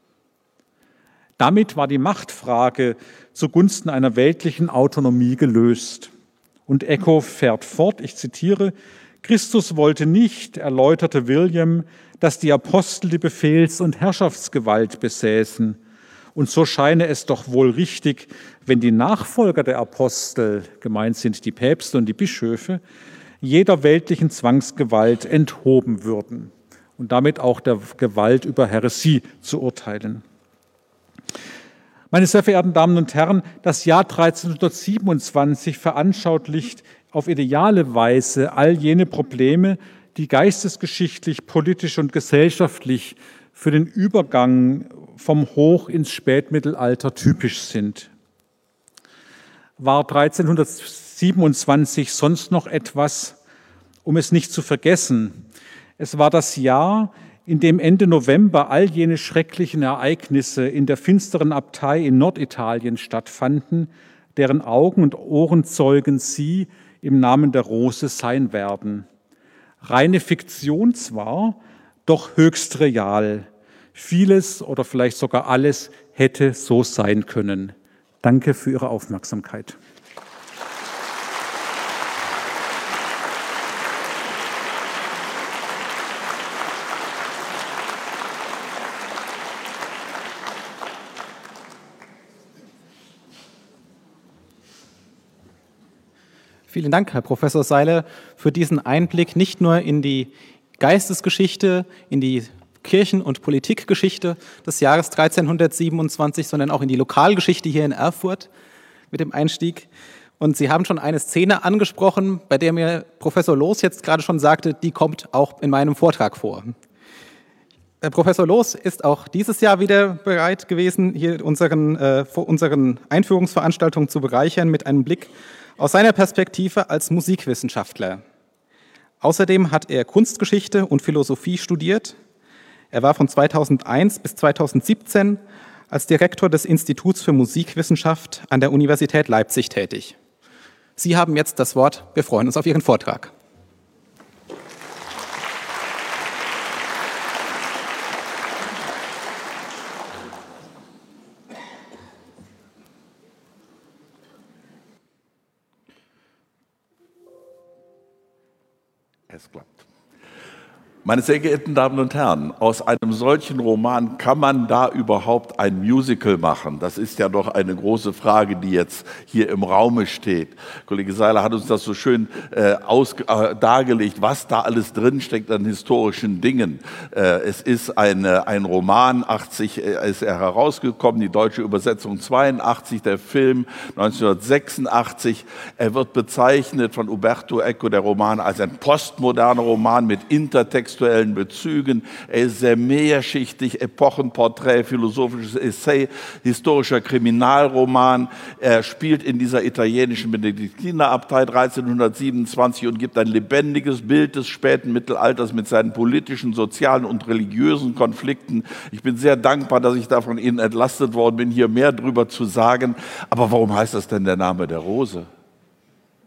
Damit war die Machtfrage zugunsten einer weltlichen Autonomie gelöst. Und Eco fährt fort, ich zitiere: Christus wollte nicht, erläuterte William, dass die Apostel die Befehls- und Herrschaftsgewalt besäßen. Und so scheine es doch wohl richtig, wenn die Nachfolger der Apostel, gemeint sind die Päpste und die Bischöfe, jeder weltlichen Zwangsgewalt enthoben würden und damit auch der Gewalt über Häresie zu urteilen. Meine sehr verehrten Damen und Herren, das Jahr dreizehnhundertsiebenundzwanzig veranschaulicht auf ideale Weise all jene Probleme, die geistesgeschichtlich, politisch und gesellschaftlich für den Übergang vom Hoch- ins Spätmittelalter typisch sind. War dreizehnhundertsiebenundzwanzig sonst noch etwas, um es nicht zu vergessen? Es war das Jahr, in dem Ende November all jene schrecklichen Ereignisse in der finsteren Abtei in Norditalien stattfanden, deren Augen- und Ohrenzeugen Sie im Namen der Rose sein werden. Reine Fiktion zwar, doch höchst real. Vieles oder vielleicht sogar alles hätte so sein können. Danke für Ihre Aufmerksamkeit. Vielen Dank, Herr Professor Seiler, für diesen Einblick nicht nur in die Geistesgeschichte, in die Kirchen- und Politikgeschichte des Jahres dreizehnhundertsiebenundzwanzig, sondern auch in die Lokalgeschichte hier in Erfurt mit dem Einstieg. Und Sie haben schon eine Szene angesprochen, bei der mir Professor Loos jetzt gerade schon sagte, die kommt auch in meinem Vortrag vor. Herr Professor Loos ist auch dieses Jahr wieder bereit gewesen, hier unseren, äh, unseren Einführungsveranstaltungen zu bereichern mit einem Blick aus seiner Perspektive als Musikwissenschaftler. Außerdem hat er Kunstgeschichte und Philosophie studiert. Er war von zweitausendeins bis zweitausendsiebzehn als Direktor des Instituts für Musikwissenschaft an der Universität Leipzig tätig. Sie haben jetzt das Wort. Wir freuen uns auf Ihren Vortrag. Es klappt. Meine sehr geehrten Damen und Herren, aus einem solchen Roman kann man da überhaupt ein Musical machen? Das ist ja doch eine große Frage, die jetzt hier im Raume steht. Kollege Seiler hat uns das so schön äh, aus, äh, dargelegt, was da alles drinsteckt an historischen Dingen. Äh, es ist eine, ein Roman, achtzig äh, ist er herausgekommen, die deutsche Übersetzung zweiundachtzig, der Film neunzehnhundertsechsundachtzig. Er wird bezeichnet von Umberto Eco, der Roman, als ein postmoderner Roman mit Intertext, Bezügen. Er ist sehr mehrschichtig, Epochenporträt, philosophisches Essay, historischer Kriminalroman. Er spielt in dieser italienischen Benediktinerabtei dreizehnhundertsiebenundzwanzig und gibt ein lebendiges Bild des späten Mittelalters mit seinen politischen, sozialen und religiösen Konflikten. Ich bin sehr dankbar, dass ich da von Ihnen entlastet worden bin, hier mehr drüber zu sagen. Aber warum heißt das denn der Name der Rose?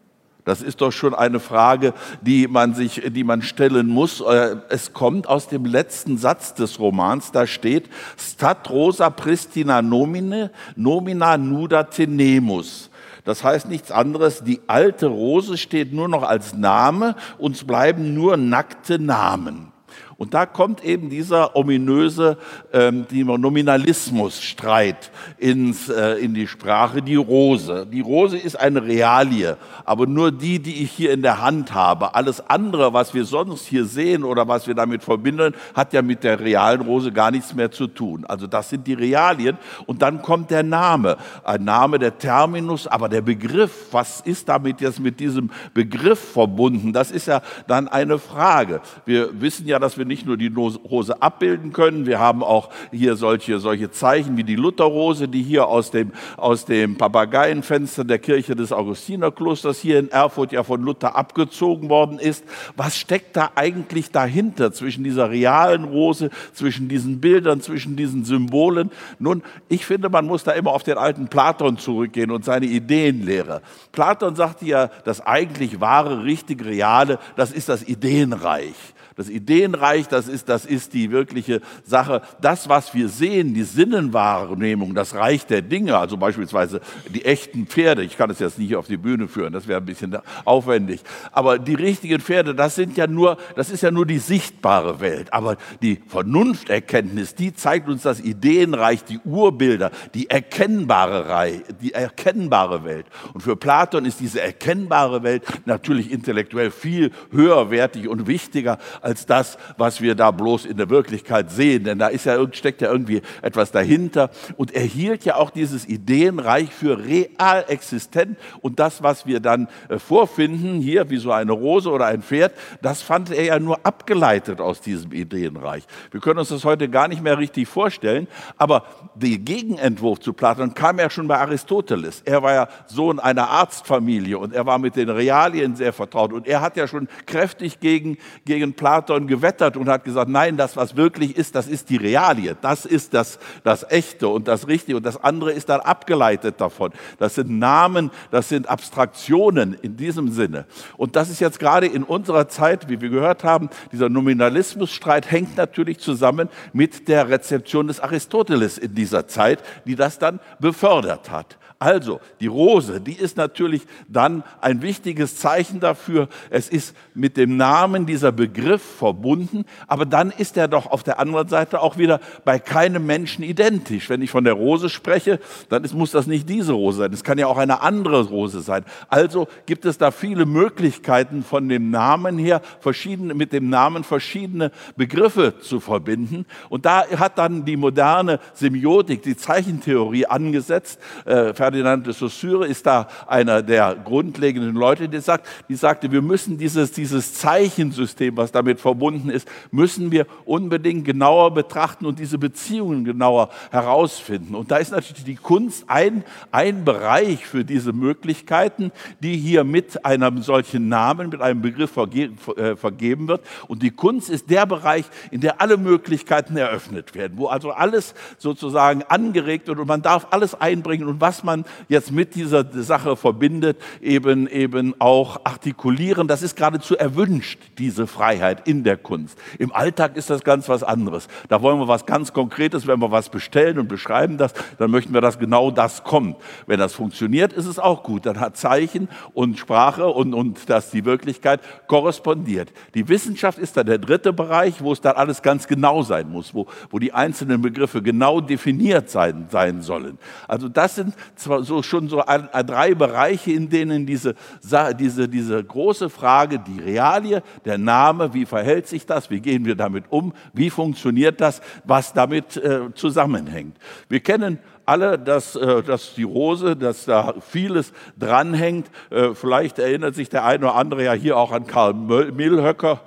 Das ist doch schon eine Frage, die man sich, die man stellen muss. Es kommt aus dem letzten Satz des Romans, da steht, Stat rosa pristina nomine, nomina nuda tenemus. Das heißt nichts anderes, die alte Rose steht nur noch als Name, uns bleiben nur nackte Namen. Und da kommt eben dieser ominöse ähm, die Nominalismusstreit ins, äh, in die Sprache, die Rose. Die Rose ist eine Realie, aber nur die, die ich hier in der Hand habe. Alles andere, was wir sonst hier sehen oder was wir damit verbinden, hat ja mit der realen Rose gar nichts mehr zu tun. Also das sind die Realien. Und dann kommt der Name. Ein Name, der Terminus, aber der Begriff, was ist damit jetzt mit diesem Begriff verbunden? Das ist ja dann eine Frage. Wir wissen ja, dass wir nicht nur die Rose abbilden können, wir haben auch hier solche, solche Zeichen wie die Lutherrose, die hier aus dem, aus dem Papageienfenster der Kirche des Augustinerklosters hier in Erfurt ja von Luther abgezogen worden ist. Was steckt da eigentlich dahinter zwischen dieser realen Rose, zwischen diesen Bildern, zwischen diesen Symbolen? Nun, ich finde, man muss da immer auf den alten Platon zurückgehen und seine Ideenlehre. Platon sagte ja, das eigentlich wahre, richtig Reale, das ist das Ideenreich. Das Ideenreich, das ist, das ist die wirkliche Sache. Das, was wir sehen, die Sinnenwahrnehmung, das Reich der Dinge, also beispielsweise die echten Pferde, ich kann es jetzt nicht auf die Bühne führen, das wäre ein bisschen aufwendig, aber die richtigen Pferde, das sind ja nur, das ist ja nur die sichtbare Welt. Aber die Vernunfterkenntnis, die zeigt uns das Ideenreich, die Urbilder, die erkennbare Reich, die erkennbare Welt. Und für Platon ist diese erkennbare Welt natürlich intellektuell viel höherwertig und wichtiger als das, was wir da bloß in der Wirklichkeit sehen. Denn da ist ja, steckt ja irgendwie etwas dahinter. Und er hielt ja auch dieses Ideenreich für real existent. Und das, was wir dann äh, vorfinden, hier wie so eine Rose oder ein Pferd, das fand er ja nur abgeleitet aus diesem Ideenreich. Wir können uns das heute gar nicht mehr richtig vorstellen. Aber der Gegenentwurf zu Platon kam ja schon bei Aristoteles. Er war ja Sohn einer Arztfamilie und er war mit den Realien sehr vertraut. Und er hat ja schon kräftig gegen, gegen Platon gewettert und hat gesagt, nein, das, was wirklich ist, das ist die Realie, das ist das, das Echte und das Richtige und das andere ist dann abgeleitet davon. Das sind Namen, das sind Abstraktionen in diesem Sinne. Und das ist jetzt gerade in unserer Zeit, wie wir gehört haben, dieser Nominalismusstreit hängt natürlich zusammen mit der Rezeption des Aristoteles in dieser Zeit, die das dann befördert hat. Also, die Rose, die ist natürlich dann ein wichtiges Zeichen dafür. Es ist mit dem Namen dieser Begriff verbunden, aber dann ist er doch auf der anderen Seite auch wieder bei keinem Menschen identisch. Wenn ich von der Rose spreche, dann ist, muss das nicht diese Rose sein. Es kann ja auch eine andere Rose sein. Also gibt es da viele Möglichkeiten von dem Namen her, verschiedene, mit dem Namen verschiedene Begriffe zu verbinden. Und da hat dann die moderne Semiotik, die Zeichentheorie angesetzt. Äh, Ferdinand de Saussure ist da einer der grundlegenden Leute, die sagt, die sagte, wir müssen dieses, dieses Zeichensystem, was damit verbunden ist, müssen wir unbedingt genauer betrachten und diese Beziehungen genauer herausfinden. Und da ist natürlich die Kunst ein, ein Bereich für diese Möglichkeiten, die hier mit einem solchen Namen, mit einem Begriff verge äh, vergeben wird. Und die Kunst ist der Bereich, in der alle Möglichkeiten eröffnet werden, wo also alles sozusagen angeregt wird und man darf alles einbringen und was man jetzt mit dieser Sache verbindet, eben, eben auch artikulieren. Das ist geradezu erwünscht, diese Freiheit in der Kunst. Im Alltag ist das ganz was anderes. Da wollen wir was ganz Konkretes, wenn wir was bestellen und beschreiben das, dann möchten wir, dass genau das kommt. Wenn das funktioniert, ist es auch gut. Dann hat Zeichen und Sprache und, und dass die Wirklichkeit korrespondiert. Die Wissenschaft ist dann der dritte Bereich, wo es dann alles ganz genau sein muss, wo, wo die einzelnen Begriffe genau definiert sein, sein sollen. Also das sind zwar so, schon so ein, ein, drei Bereiche, in denen diese, diese, diese große Frage, die Realie, der Name, wie verhält sich das, wie gehen wir damit um, wie funktioniert das, was damit äh, zusammenhängt. Wir kennen alle, dass, äh, dass die Rose, dass da vieles dranhängt. Äh, vielleicht erinnert sich der eine oder andere ja hier auch an Karl Milhöcker.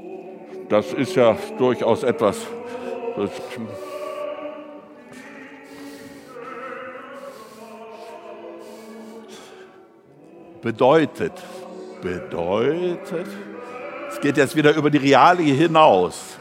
Das ist ja durchaus etwas... Das, Bedeutet, bedeutet, es geht jetzt wieder über die Realie hinaus.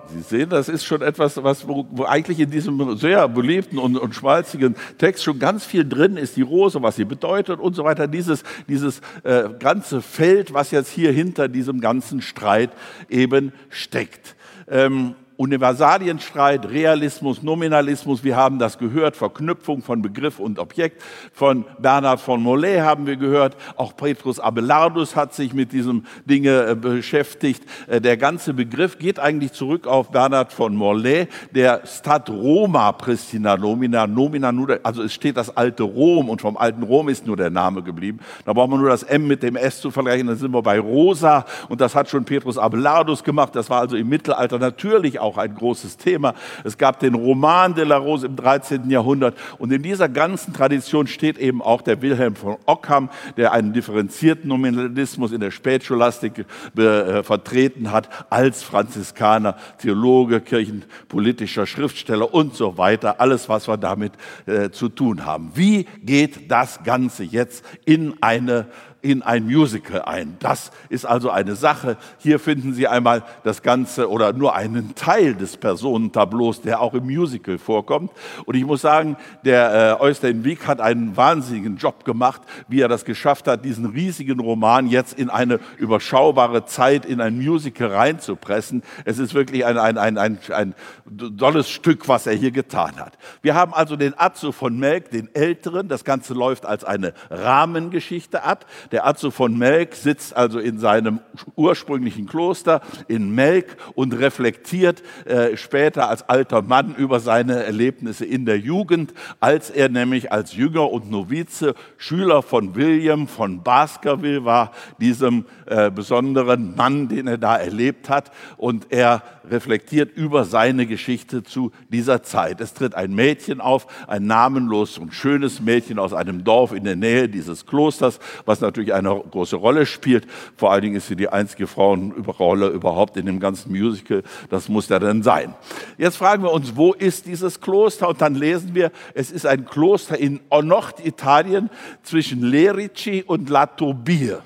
Sie sehen, das ist schon etwas, was, wo, wo eigentlich in diesem sehr beliebten und, und schmalzigen Text schon ganz viel drin ist. Die Rose, was sie bedeutet und so weiter. Dieses, dieses äh, ganze Feld, was jetzt hier hinter diesem ganzen Streit eben steckt. Ähm, Universalienstreit, Realismus, Nominalismus, wir haben das gehört, Verknüpfung von Begriff und Objekt. Von Bernhard von Molay haben wir gehört, auch Petrus Abelardus hat sich mit diesem Dinge beschäftigt. Der ganze Begriff geht eigentlich zurück auf Bernhard von Molay, der Stat Roma Pristina Nomina, Nomina nur, also es steht das alte Rom und vom alten Rom ist nur der Name geblieben. Da braucht man nur das M mit dem S zu vergleichen, dann sind wir bei Rosa und das hat schon Petrus Abelardus gemacht, das war also im Mittelalter natürlich auch ein großes Thema. Es gab den Roman de la Rose im dreizehnten Jahrhundert und in dieser ganzen Tradition steht eben auch der Wilhelm von Ockham, der einen differenzierten Nominalismus in der Spätscholastik äh, vertreten hat, als Franziskaner, Theologe, kirchenpolitischer Schriftsteller und so weiter. Alles, was wir damit äh, zu tun haben. Wie geht das Ganze jetzt in eine in ein Musical ein. Das ist also eine Sache. Hier finden Sie einmal das Ganze oder nur einen Teil des Personentableaus, der auch im Musical vorkommt. Und ich muss sagen, der äh, Øystein Wiik hat einen wahnsinnigen Job gemacht, wie er das geschafft hat, diesen riesigen Roman jetzt in eine überschaubare Zeit, in ein Musical reinzupressen. Es ist wirklich ein, ein, ein, ein, ein tolles Stück, was er hier getan hat. Wir haben also den Azzo von Melk, den Älteren. Das Ganze läuft als eine Rahmengeschichte ab. Der Azzo von Melk sitzt also in seinem ursprünglichen Kloster in Melk und reflektiert äh, später als alter Mann über seine Erlebnisse in der Jugend, als er nämlich als Jünger und Novize Schüler von William von Baskerville war, diesem äh, besonderen Mann, den er da erlebt hat. Und er reflektiert über seine Geschichte zu dieser Zeit. Es tritt ein Mädchen auf, ein namenloses und schönes Mädchen aus einem Dorf in der Nähe dieses Klosters, was natürlich eine große Rolle spielt. Vor allen Dingen ist sie die einzige Frauenrolle überhaupt in dem ganzen Musical. Das muss ja dann sein. Jetzt fragen wir uns, wo ist dieses Kloster? Und dann lesen wir, es ist ein Kloster in Norditalien zwischen Lerici und La Turbie.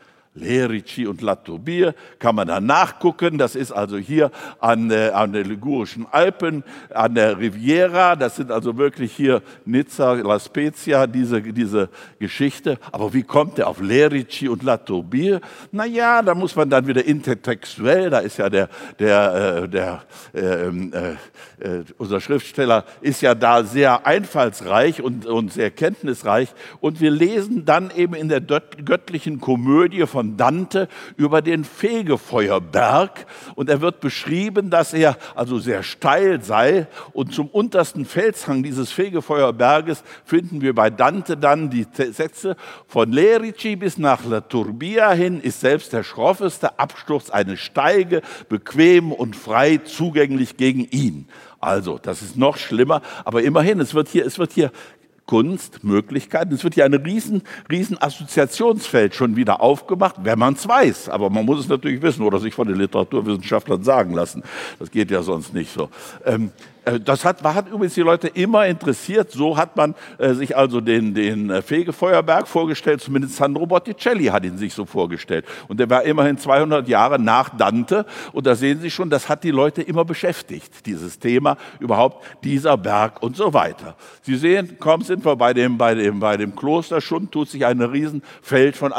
Lerici und La Turbie kann man da nachgucken. Das ist also hier an, äh, an den Ligurischen Alpen, an der Riviera. Das sind also wirklich hier Nizza, La Spezia, diese, diese Geschichte. Aber wie kommt der auf Lerici und La Turbie? Naja, da muss man dann wieder intertextuell, da ist ja der, der, äh, der äh, äh, unser Schriftsteller ist ja da sehr einfallsreich und, und sehr kenntnisreich. Und wir lesen dann eben in der göttlichen Komödie von von Dante über den Fegefeuerberg und er wird beschrieben, dass er also sehr steil sei und zum untersten Felshang dieses Fegefeuerberges finden wir bei Dante dann die Sätze: von Lerici bis nach La Turbia hin ist selbst der schroffeste Absturz eine Steige, bequem und frei zugänglich gegen ihn. Also, das ist noch schlimmer, aber immerhin, es wird hier, es wird hier Kunst, Möglichkeiten. Es wird hier ein riesen, riesen Assoziationsfeld schon wieder aufgemacht, wenn man es weiß. Aber man muss es natürlich wissen oder sich von den Literaturwissenschaftlern sagen lassen. Das geht ja sonst nicht so. Ähm, Das hat, hat übrigens die Leute immer interessiert. So hat man äh, sich also den, den Fegefeuerberg vorgestellt. Zumindest Sandro Botticelli hat ihn sich so vorgestellt. Und der war immerhin zweihundert Jahre nach Dante. Und da sehen Sie schon, das hat die Leute immer beschäftigt, dieses Thema, überhaupt dieser Berg und so weiter. Sie sehen, kaum sind wir bei dem, bei dem, bei dem Kloster schon, tut sich ein Riesenfeld von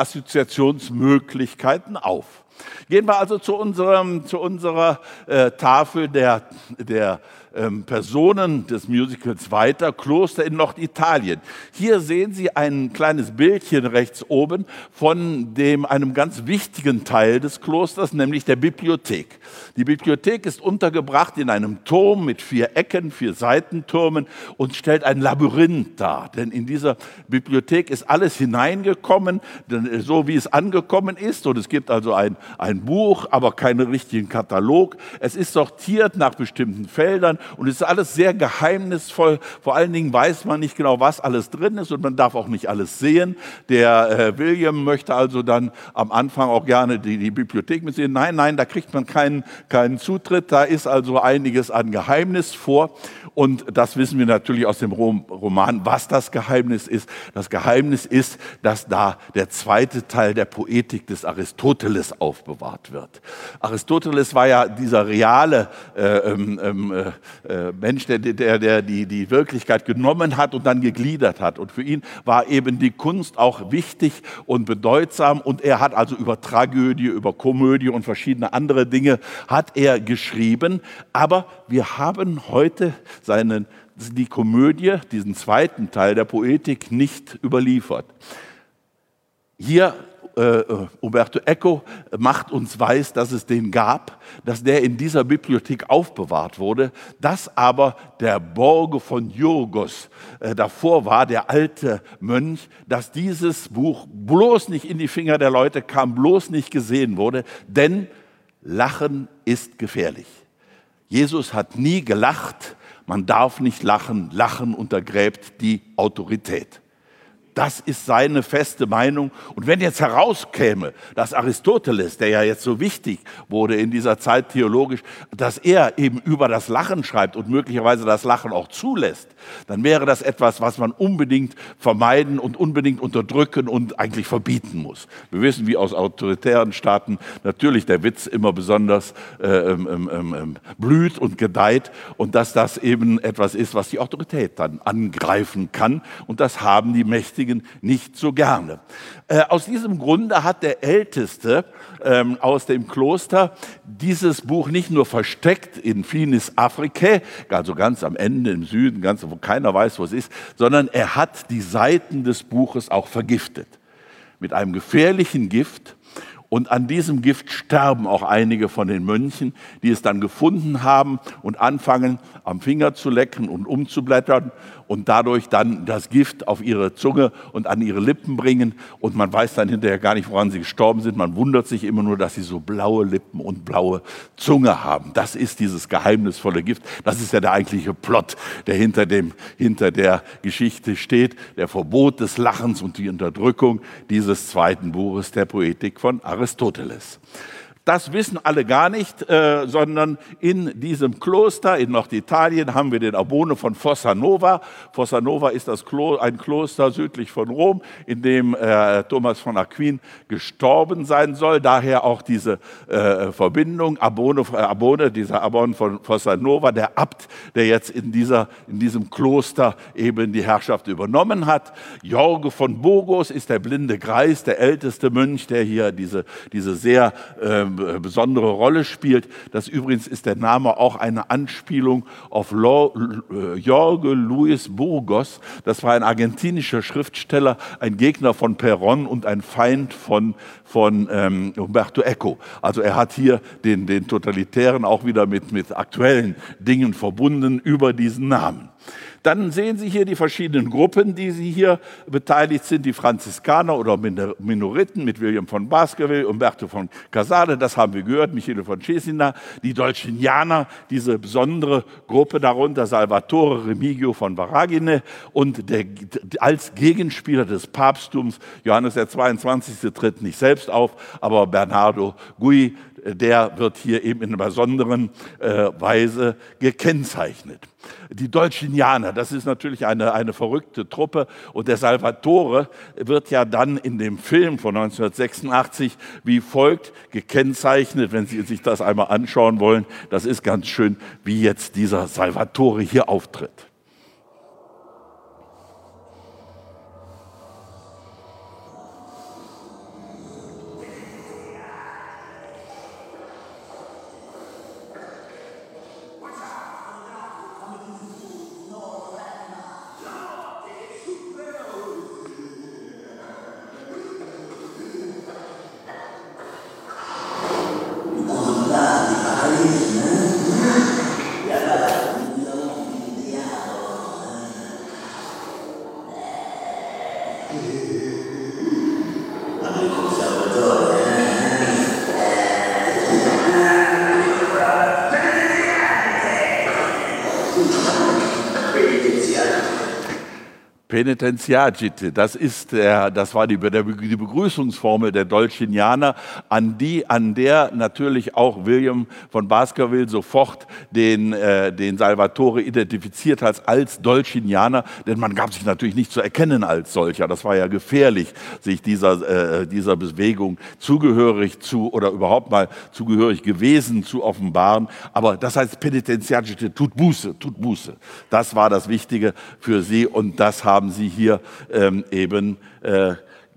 Assoziationsmöglichkeiten auf. Gehen wir also zu, unserem, zu unserer äh, Tafel der, der ähm, Personen des Musicals weiter. Kloster in Norditalien. Hier sehen Sie ein kleines Bildchen rechts oben von dem, einem ganz wichtigen Teil des Klosters, nämlich der Bibliothek. Die Bibliothek ist untergebracht in einem Turm mit vier Ecken, vier Seitentürmen und stellt ein Labyrinth dar. Denn in dieser Bibliothek ist alles hineingekommen, so wie es angekommen ist. Und es gibt also ein, ein Buch, aber keinen richtigen Katalog. Es ist sortiert nach bestimmten Feldern. und es ist alles sehr geheimnisvoll. Vor allen Dingen weiß man nicht genau, was alles drin ist und man darf auch nicht alles sehen. Der äh, William möchte also dann am Anfang auch gerne die, die Bibliothek mitsehen. Nein, nein, da kriegt man keinen, keinen Zutritt. Da ist also einiges an Geheimnis vor. Und das wissen wir natürlich aus dem Roman, was das Geheimnis ist. Das Geheimnis ist, dass da der zweite Teil der Poetik des Aristoteles aufbewahrt wird. Aristoteles war ja dieser reale äh, äh, äh, Mensch, der, der, der die, die Wirklichkeit genommen hat und dann gegliedert hat. Und für ihn war eben die Kunst auch wichtig und bedeutsam. Und er hat also über Tragödie, über Komödie und verschiedene andere Dinge hat er geschrieben. Aber wir haben heute seinen, die Komödie, diesen zweiten Teil der Poetik, nicht überliefert. Hier äh, Umberto Eco macht uns weiß, dass es den gab, dass der in dieser Bibliothek aufbewahrt wurde, dass aber der Borgo von Yorgos äh, davor war, der alte Mönch, dass dieses Buch bloß nicht in die Finger der Leute kam, bloß nicht gesehen wurde, denn Lachen ist gefährlich. Jesus hat nie gelacht, man darf nicht lachen, Lachen untergräbt die Autorität. Das ist seine feste Meinung. Und wenn jetzt herauskäme, dass Aristoteles, der ja jetzt so wichtig wurde in dieser Zeit theologisch, dass er eben über das Lachen schreibt und möglicherweise das Lachen auch zulässt, dann wäre das etwas, was man unbedingt vermeiden und unbedingt unterdrücken und eigentlich verbieten muss. Wir wissen, wie aus autoritären Staaten natürlich der Witz immer besonders äh, ähm, ähm, ähm, blüht und gedeiht und dass das eben etwas ist, was die Autorität dann angreifen kann. Und das haben die Mächtigen nicht so gerne. Äh, aus diesem Grunde hat der Älteste ähm, aus dem Kloster dieses Buch nicht nur versteckt in Finis Africae, also ganz am Ende im Süden, ganz, wo keiner weiß, wo es ist, sondern er hat die Seiten des Buches auch vergiftet. Mit einem gefährlichen Gift. Und an diesem Gift sterben auch einige von den Mönchen, die es dann gefunden haben und anfangen, am Finger zu lecken und umzublättern und dadurch dann das Gift auf ihre Zunge und an ihre Lippen bringen. Und man weiß dann hinterher gar nicht, woran sie gestorben sind. Man wundert sich immer nur, dass sie so blaue Lippen und blaue Zunge haben. Das ist dieses geheimnisvolle Gift. Das ist ja der eigentliche Plot, der hinter, dem, hinter der Geschichte steht. Der Verbot des Lachens und die Unterdrückung dieses zweiten Buches der Poetik von Aristoteles. Das wissen alle gar nicht, äh, sondern in diesem Kloster in Norditalien haben wir den Abbone von Fossa Nova. Fossa Nova ist das Klo- ein Kloster südlich von Rom, in dem äh, Thomas von Aquin gestorben sein soll. Daher auch diese äh, Verbindung. Abbone, äh, Abbone, dieser Abbon von Fossa Nova, der Abt, der jetzt in, dieser, in diesem Kloster eben die Herrschaft übernommen hat. Jorge von Burgos ist der blinde Greis, der älteste Mönch, der hier diese, diese sehr äh, besondere Rolle spielt. Das übrigens ist der Name auch eine Anspielung auf Lo, äh, Jorge Luis Burgos. Das war ein argentinischer Schriftsteller, ein Gegner von Perón und ein Feind von, von ähm, Umberto Eco. Also er hat hier den, den Totalitären auch wieder mit, mit aktuellen Dingen verbunden über diesen Namen. Dann sehen Sie hier die verschiedenen Gruppen, die Sie hier beteiligt sind. Die Franziskaner oder Minoriten mit William von Baskerville, Umberto von Casale, das haben wir gehört, Michele von Cesena. Die Dolcinianer, diese besondere Gruppe darunter, Salvatore Remigio von Varagine und der, als Gegenspieler des Papsttums, Johannes der zweiundzwanzigste tritt nicht selbst auf, aber Bernardo Gui, der wird hier eben in einer besonderen äh, Weise gekennzeichnet. Die Dolcinianer, das ist natürlich eine, eine verrückte Truppe und der Salvatore wird ja dann in dem Film von neunzehnhundertsechsundachtzig wie folgt gekennzeichnet, wenn Sie sich das einmal anschauen wollen. Das ist ganz schön, wie jetzt dieser Salvatore hier auftritt. Penitentiagite, das ist der, das war die, die Begrüßungsformel der Dolcinianer, an die, an der natürlich auch William von Baskerville sofort den, äh, den Salvatore identifiziert hat als Dolcinianer, denn man gab sich natürlich nicht zu erkennen als solcher. Das war ja gefährlich, sich dieser, äh, dieser Bewegung zugehörig zu oder überhaupt mal zugehörig gewesen zu offenbaren. Aber das heißt Penitentiagite, tut Buße, tut Buße. Das war das Wichtige für sie und das haben sie hier ähm, eben äh,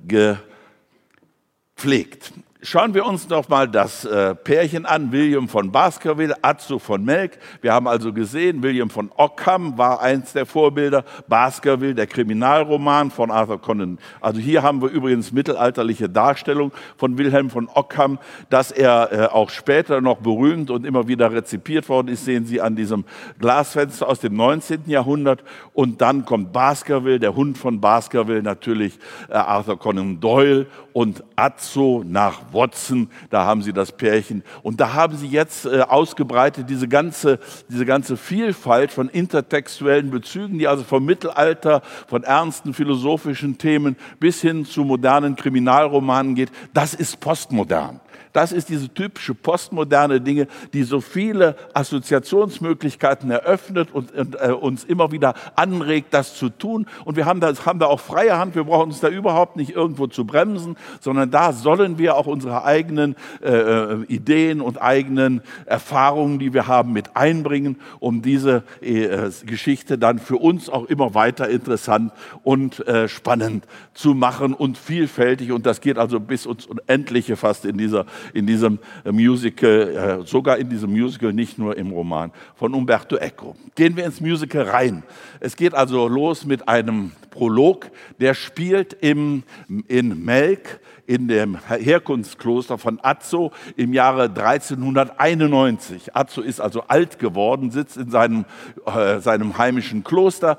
gepflegt. Schauen wir uns doch mal das äh, Pärchen an, William von Baskerville, Azzo von Melk. Wir haben also gesehen, William von Ockham war eins der Vorbilder, Baskerville, der Kriminalroman von Arthur Conan. Also hier haben wir übrigens mittelalterliche Darstellung von Wilhelm von Ockham, dass er äh, auch später noch berühmt und immer wieder rezipiert worden ist, sehen Sie an diesem Glasfenster aus dem neunzehnten Jahrhundert. Und dann kommt Baskerville, der Hund von Baskerville, natürlich äh, Arthur Conan Doyle und Azzo nach Watson, da haben Sie das Pärchen. Und da haben Sie jetzt äh, ausgebreitet diese ganze, diese ganze Vielfalt von intertextuellen Bezügen, die also vom Mittelalter, von ernsten philosophischen Themen bis hin zu modernen Kriminalromanen geht. Das ist postmodern. Das ist diese typische postmoderne Dinge, die so viele Assoziationsmöglichkeiten eröffnet und, und äh, uns immer wieder anregt, das zu tun. Und wir haben da, haben da auch freie Hand, wir brauchen uns da überhaupt nicht irgendwo zu bremsen, sondern da sollen wir auch unsere eigenen äh, Ideen und eigenen Erfahrungen, die wir haben, mit einbringen, um diese äh, Geschichte dann für uns auch immer weiter interessant und äh, spannend zu machen und vielfältig. Und das geht also bis ins Unendliche fast in dieser in diesem Musical, sogar in diesem Musical, nicht nur im Roman von Umberto Eco. Gehen wir ins Musical rein. Es geht also los mit einem Prolog, der spielt im, in Melk, in dem Herkunftskloster von Azzo im Jahre dreizehnhunderteinundneunzig. Azzo ist also alt geworden, sitzt in seinem, äh, seinem heimischen Kloster.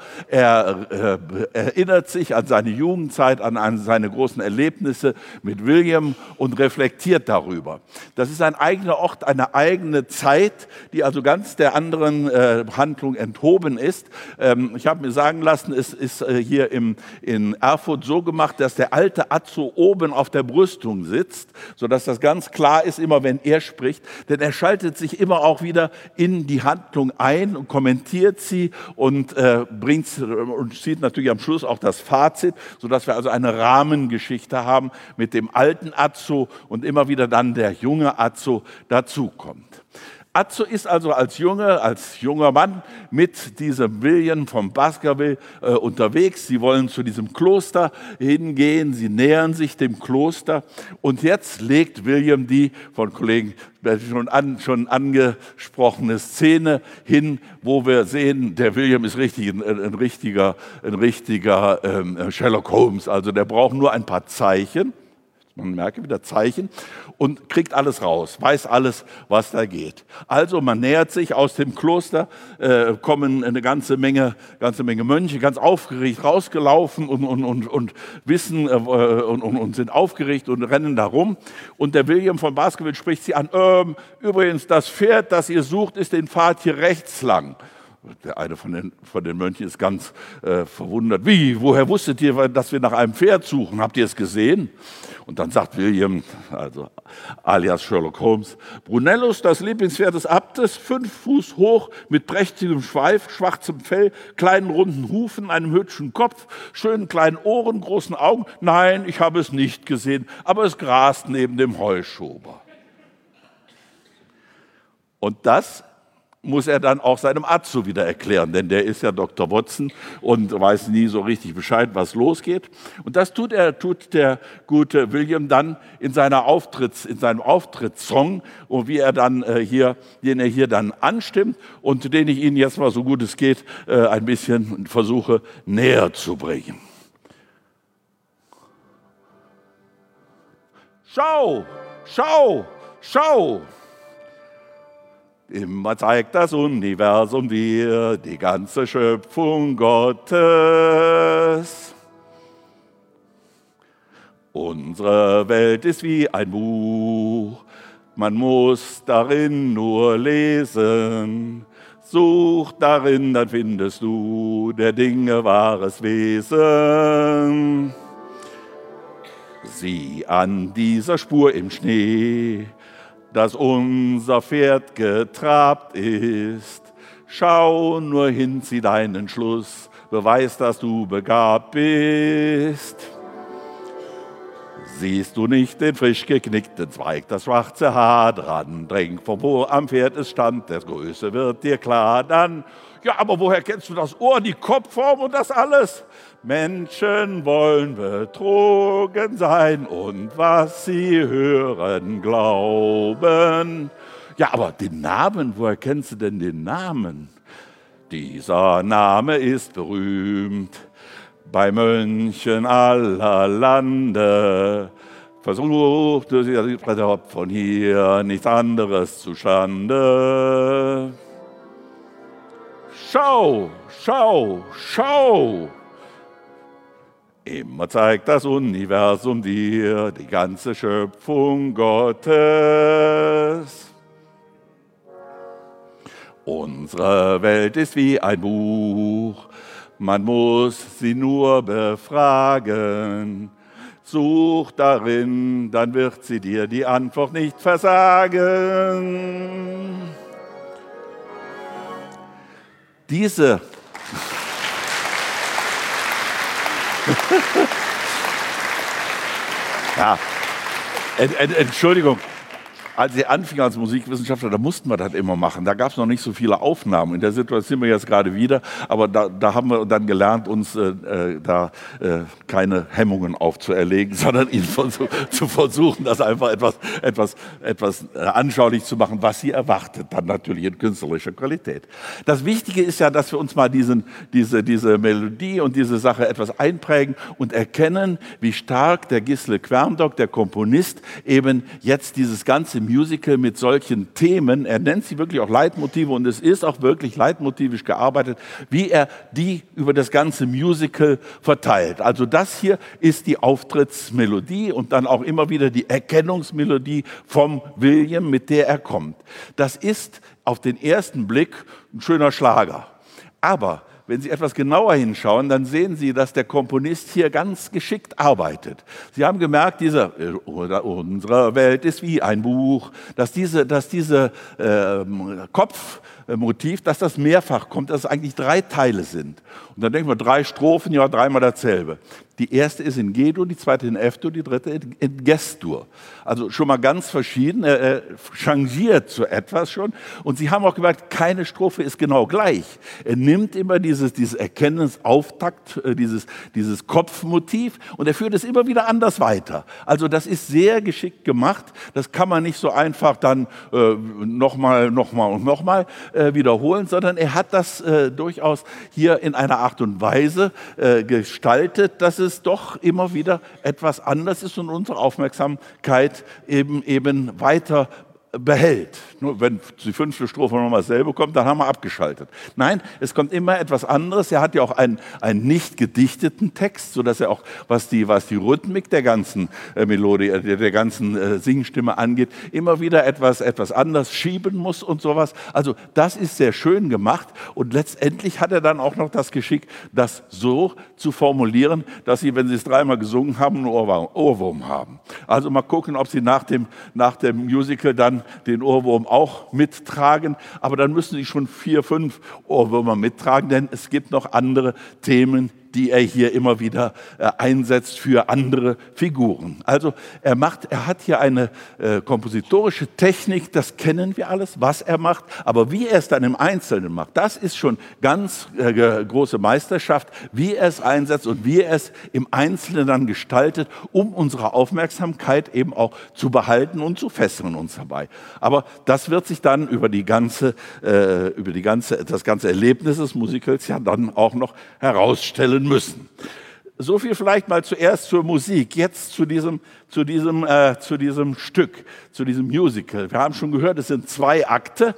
Er äh, erinnert sich an seine Jugendzeit, an, an seine großen Erlebnisse mit William und reflektiert darüber. Das ist ein eigener Ort, eine eigene Zeit, die also ganz der anderen äh, Handlung enthoben ist. Ähm, ich habe mir sagen lassen, es ist äh, hier im, in Erfurt so gemacht, dass der alte Azzo oben auf der Brüstung sitzt, sodass das ganz klar ist, immer wenn er spricht, denn er schaltet sich immer auch wieder in die Handlung ein und kommentiert sie und äh, bringt und zieht natürlich am Schluss auch das Fazit, sodass wir also eine Rahmengeschichte haben mit dem alten Azzo und immer wieder dann der junge Azzo dazukommt. Azzo ist also als Junge, als junger Mann mit diesem William von Baskerville äh, unterwegs. Sie wollen zu diesem Kloster hingehen, sie nähern sich dem Kloster und jetzt legt William die von Kollegen schon, an, schon angesprochene Szene hin, wo wir sehen, der William ist richtig, ein, ein richtiger, ein richtiger ähm, Sherlock Holmes, also der braucht nur ein paar Zeichen. Man merke wieder Zeichen und kriegt alles raus, weiß alles, was da geht. Also man nähert sich aus dem Kloster, äh, kommen eine ganze Menge, ganze Menge Mönche, ganz aufgeregt rausgelaufen und, und, und, und wissen äh, und, und, und sind aufgeregt und rennen da rum. Und der William von Baskerville spricht sie an, ähm, übrigens, das Pferd, das ihr sucht, ist den Pfad hier rechts lang. Der eine von den, von den Mönchen ist ganz äh, verwundert. Wie, woher wusstet ihr, dass wir nach einem Pferd suchen? Habt ihr es gesehen? Und dann sagt William, also alias Sherlock Holmes, Brunellus, das Lieblingspferd des Abtes, fünf Fuß hoch, mit prächtigem Schweif, schwarzem Fell, kleinen runden Hufen, einem hübschen Kopf, schönen kleinen Ohren, großen Augen. Nein, ich habe es nicht gesehen, aber es grast neben dem Heuschober. Und das muss er dann auch seinem Azzo wieder erklären, denn der ist ja Doktor Watson und weiß nie so richtig Bescheid, was losgeht. Und das tut er, tut der gute William dann in seiner Auftritts, in seinem Auftrittssong, und wie er dann äh, hier, den er hier dann anstimmt und den ich Ihnen jetzt mal so gut es geht äh, ein bisschen versuche näher zu bringen. Schau, schau, schau! Immer zeigt das Universum dir die ganze Schöpfung Gottes. Unsere Welt ist wie ein Buch, Man muss darin nur lesen. Such darin, dann findest du der Dinge wahres Wesen. Sieh an dieser Spur im Schnee, dass unser Pferd getrabt ist. Schau nur hin, zieh deinen Schluss, beweis, dass du begabt bist. Siehst du nicht den frisch geknickten Zweig, das schwarze Haar dran? Drängt vom wo am Pferd es stand, der Größe wird dir klar dann. Ja, aber woher kennst du das Ohr, die Kopfform und das alles? Menschen wollen betrogen sein und was sie hören, glauben. Ja, aber den Namen, woher kennst du denn den Namen? Dieser Name ist berühmt. Bei Mönchen aller Lande versuchte sie von hier nichts anderes zustande. Schau, schau, schau! Immer zeigt das Universum dir die ganze Schöpfung Gottes. Unsere Welt ist wie ein Buch. Man muss sie nur befragen. Such darin, dann wird sie dir die Antwort nicht versagen. Diese ja, Ent, Ent, Entschuldigung. Als ich anfing als Musikwissenschaftler, da mussten wir das immer machen. Da gab es noch nicht so viele Aufnahmen. In der Situation sind wir jetzt gerade wieder. Aber da, da haben wir dann gelernt, uns äh, da äh, keine Hemmungen aufzuerlegen, sondern ihnen versuch, zu versuchen, das einfach etwas, etwas, etwas äh, anschaulich zu machen, was sie erwartet. Dann natürlich in künstlerischer Qualität. Das Wichtige ist ja, dass wir uns mal diesen, diese, diese Melodie und diese Sache etwas einprägen und erkennen, wie stark der Gisle Querndorck, der Komponist, eben jetzt dieses ganze Musical mit solchen Themen, er nennt sie wirklich auch Leitmotive und es ist auch wirklich leitmotivisch gearbeitet, wie er die über das ganze Musical verteilt. Also das hier ist die Auftrittsmelodie und dann auch immer wieder die Erkennungsmelodie vom William, mit der er kommt. Das ist auf den ersten Blick ein schöner Schlager. Aber wenn Sie etwas genauer hinschauen, dann sehen Sie, dass der Komponist hier ganz geschickt arbeitet. Sie haben gemerkt, diese, unsere Welt ist wie ein Buch, dass diese, dass diese äh, Kopfmotiv, dass das mehrfach kommt, dass es eigentlich drei Teile sind. Und dann denken wir, drei Strophen, ja, dreimal dasselbe. Die erste ist in G-Dur, die zweite in F-Dur, die dritte in Ges-Dur. Also schon mal ganz verschieden. Er changiert so etwas schon. Und Sie haben auch gemerkt, keine Strophe ist genau gleich. Er nimmt immer dieses, dieses Erkennungsauftakt, dieses, dieses Kopfmotiv und er führt es immer wieder anders weiter. Also das ist sehr geschickt gemacht. Das kann man nicht so einfach dann äh, nochmal, nochmal und nochmal äh, wiederholen, sondern er hat das äh, durchaus hier in einer Art und Weise äh, gestaltet, dass es es doch immer wieder etwas anders ist und unsere Aufmerksamkeit eben, eben weiter behält. Nur wenn die fünfte Strophe nochmal dasselbe kommt, dann haben wir abgeschaltet. Nein, es kommt immer etwas anderes. Er hat ja auch einen, einen nicht gedichteten Text, sodass er auch, was die, was die Rhythmik der ganzen äh, Melodie, der, der ganzen äh, Singstimme angeht, immer wieder etwas, etwas anders schieben muss und sowas. Also das ist sehr schön gemacht und letztendlich hat er dann auch noch das Geschick, das so zu formulieren, dass Sie, wenn Sie es dreimal gesungen haben, einen Ohrwurm, Ohrwurm haben. Also mal gucken, ob Sie nach dem, nach dem Musical dann den Ohrwurm auch mittragen, aber dann müssen Sie schon vier, fünf Ohrwürmer mittragen, denn es gibt noch andere Themen, die er hier immer wieder äh, einsetzt für andere Figuren. Also er macht, er hat hier eine äh, kompositorische Technik, das kennen wir alles, was er macht, aber wie er es dann im Einzelnen macht, das ist schon ganz äh, große Meisterschaft, wie er es einsetzt und wie er es im Einzelnen dann gestaltet, um unsere Aufmerksamkeit eben auch zu behalten und zu fesseln uns dabei. Aber das wird sich dann über die ganze, äh, über die ganze, das ganze Erlebnis des Musicals ja dann auch noch herausstellen müssen. So viel vielleicht mal zuerst zur Musik, jetzt zu diesem, zu diesem, äh, zu diesem Stück, zu diesem Musical. Wir haben schon gehört, es sind zwei Akte.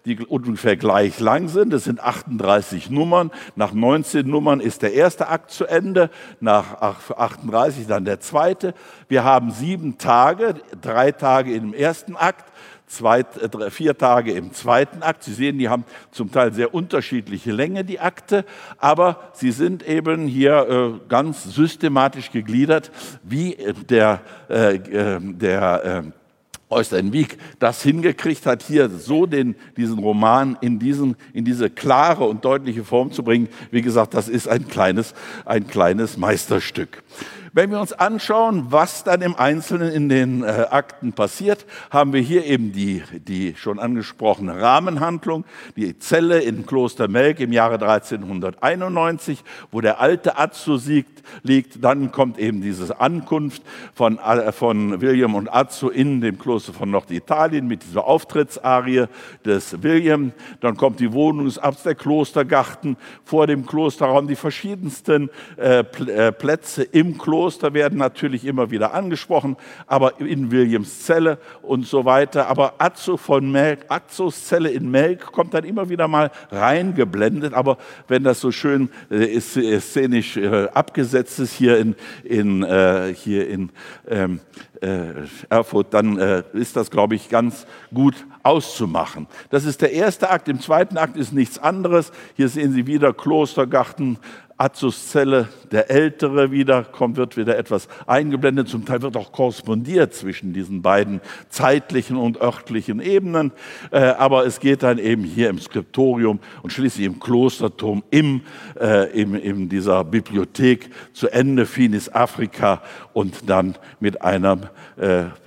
die ungefähr gleich lang sind. Das sind achtunddreißig Nummern. Nach neunzehn Nummern ist der erste Akt zu Ende, nach achtunddreißig dann der zweite. Wir haben sieben Tage, drei Tage im ersten Akt, Zwei, drei, vier Tage im zweiten Akt. Sie sehen, die haben zum Teil sehr unterschiedliche Länge, die Akte, aber sie sind eben hier äh, ganz systematisch gegliedert, wie der, äh, der äh, Øystein Wiik das hingekriegt hat, hier so den, diesen Roman in, diesen, in diese klare und deutliche Form zu bringen. Wie gesagt, das ist ein kleines, ein kleines Meisterstück. Wenn wir uns anschauen, was dann im Einzelnen in den äh, Akten passiert, haben wir hier eben die, die schon angesprochene Rahmenhandlung, die Zelle in Kloster Melk im Jahre dreizehnhunderteinundneunzig, wo der alte Atzo liegt, liegt. Dann kommt eben diese Ankunft von, äh, von William und Atzo in dem Kloster von Norditalien mit dieser Auftrittsarie des William. Dann kommt die Wohnung des Abts, der Klostergarten, vor dem Klosterraum die verschiedensten äh, Plätze im Kloster. Kloster werden natürlich immer wieder angesprochen, aber in Williams Zelle und so weiter. Aber Atzo von Melk, Atzos Zelle in Melk kommt dann immer wieder mal reingeblendet. Aber wenn das so schön äh, szenisch äh, abgesetzt ist hier in, in, äh, hier in ähm, äh, Erfurt, dann äh, ist das, glaube ich, ganz gut auszumachen. Das ist der erste Akt. Im zweiten Akt ist nichts anderes. Hier sehen Sie wieder Klostergarten, Atzos Zelle, der Ältere wieder, kommt, wird wieder etwas eingeblendet. Zum Teil wird auch korrespondiert zwischen diesen beiden zeitlichen und örtlichen Ebenen. Äh, aber es geht dann eben hier im Skriptorium und schließlich im Klosterturm, im, äh, im, in dieser Bibliothek zu Ende, Finis Africa und dann mit einem äh, äh,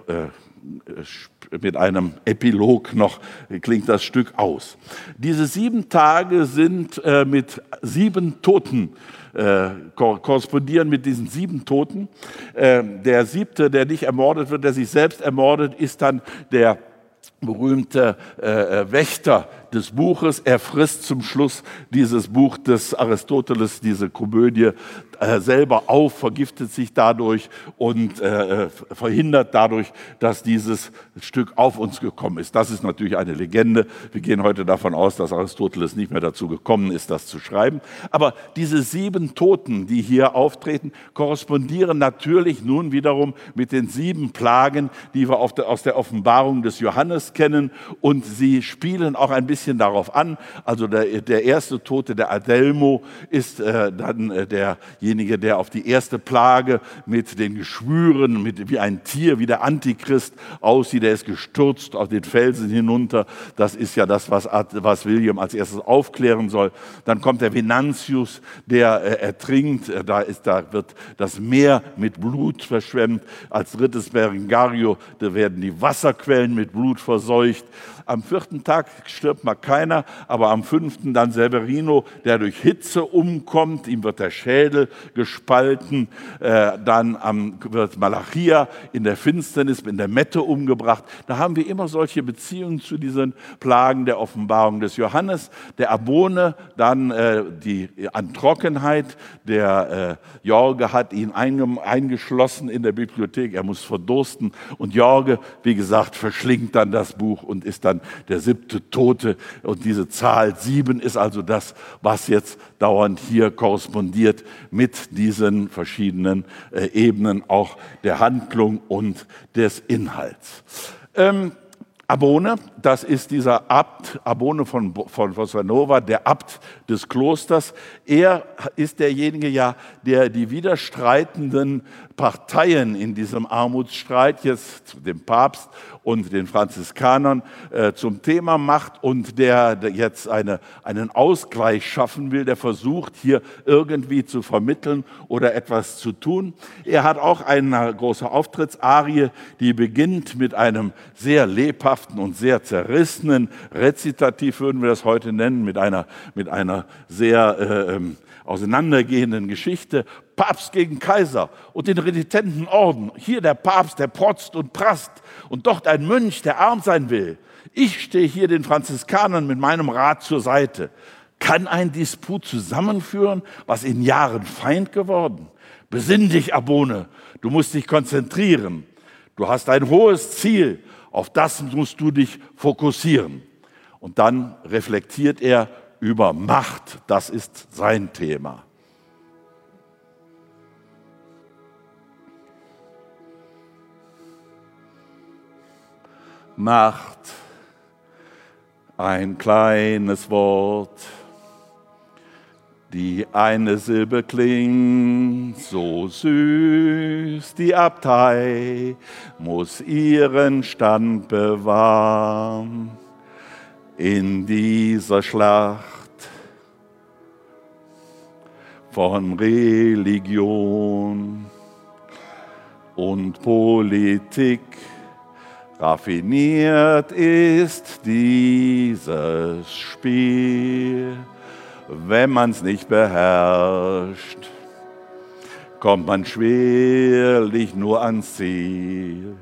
mit einem Epilog noch klingt das Stück aus. Diese sieben Tage sind äh, mit sieben Toten, äh, korrespondieren mit diesen sieben Toten. Äh, der siebte, der nicht ermordet wird, der sich selbst ermordet, ist dann der berühmte äh, Wächter des Buches. Er frisst zum Schluss dieses Buch des Aristoteles, diese Komödie, äh, selber auf, vergiftet sich dadurch und äh, verhindert dadurch, dass dieses Stück auf uns gekommen ist. Das ist natürlich eine Legende. Wir gehen heute davon aus, dass Aristoteles nicht mehr dazu gekommen ist, das zu schreiben. Aber diese sieben Toten, die hier auftreten, korrespondieren natürlich nun wiederum mit den sieben Plagen, die wir auf der, aus der Offenbarung des Johannes kennen. Und sie spielen auch ein bisschen darauf an. Also der, der erste Tote, der Adelmo, ist äh, dann äh, derjenige, der auf die erste Plage mit den Geschwüren, mit, wie ein Tier, wie der Antichrist aussieht. Der ist gestürzt auf den Felsen hinunter. Das ist ja das, was, was William als erstes aufklären soll. Dann kommt der Venantius, der äh, ertrinkt. Da, ist, da wird das Meer mit Blut verschwemmt. Als drittes Berengario, da werden die Wasserquellen mit Blut verseucht. Am vierten Tag stirbt mal keiner, aber am fünften dann Severino, der durch Hitze umkommt. Ihm wird der Schädel gespalten. Äh, dann am, wird Malachia in der Finsternis, in der Mette umgebracht. Da haben wir immer solche Beziehungen zu diesen Plagen der Offenbarung des Johannes. Der Abone, dann äh, die an Trockenheit. Der äh, Jorge hat ihn eingeschlossen in der Bibliothek. Er muss verdursten. Und Jorge, wie gesagt, verschlingt dann das Buch und ist dann der siebte Tote. Und diese Zahl sieben ist also das, was jetzt dauernd hier korrespondiert mit diesen verschiedenen äh, Ebenen auch der Handlung und des Inhalts. Ähm, Abone, das ist dieser Abt, Abone von, von Fossanova, der Abt des Klosters. Er ist derjenige, ja, der die widerstreitenden Parteien in diesem Armutsstreit jetzt dem Papst und den Franziskanern äh, zum Thema macht und der, der jetzt eine, einen Ausgleich schaffen will, der versucht, hier irgendwie zu vermitteln oder etwas zu tun. Er hat auch eine große Auftrittsarie, die beginnt mit einem sehr lebhaften und sehr zerrissenen Rezitativ, würden wir das heute nennen, mit einer, mit einer sehr äh, auseinandergehenden Geschichte. Papst gegen Kaiser und den renitenten Orden. Hier der Papst, der protzt und prasst und dort ein Mönch, der arm sein will. Ich stehe hier den Franziskanern mit meinem Rat zur Seite. Kann ein Disput zusammenführen, was in Jahren Feind geworden? Besinn dich, Abone, du musst dich konzentrieren. Du hast ein hohes Ziel, auf das musst du dich fokussieren. Und dann reflektiert er über Macht, das ist sein Thema. Macht, ein kleines Wort, die eine Silbe klingt so süß, die Abtei muss ihren Stand bewahren. In dieser Schlacht von Religion und Politik raffiniert ist dieses Spiel. Wenn man's nicht beherrscht, kommt man schwerlich nur ans Ziel.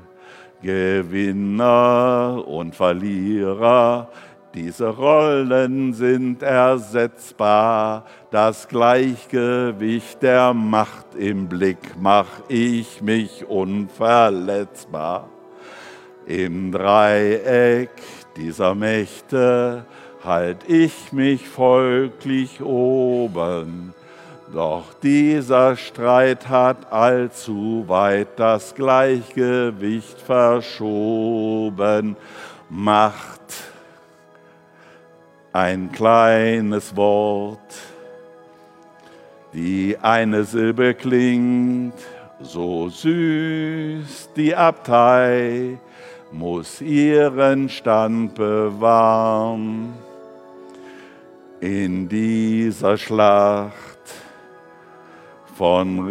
Gewinner und Verlierer, diese Rollen sind ersetzbar. Das Gleichgewicht der Macht im Blick mach ich mich unverletzbar. Im Dreieck dieser Mächte halt ich mich folglich oben. Doch dieser Streit hat allzu weit das Gleichgewicht verschoben. Macht, ein kleines Wort, die eine Silbe klingt so süß, die Abtei muss ihren Stand bewahren. In dieser Schlacht von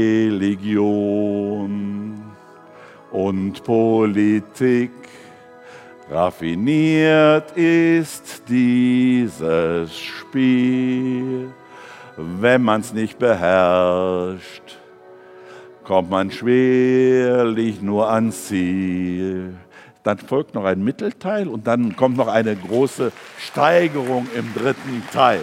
Religion und Politik raffiniert ist dieses Spiel. Wenn man's nicht beherrscht, kommt man schwerlich nur ans Ziel. Dann folgt noch ein Mittelteil und dann kommt noch eine große Steigerung im dritten Teil.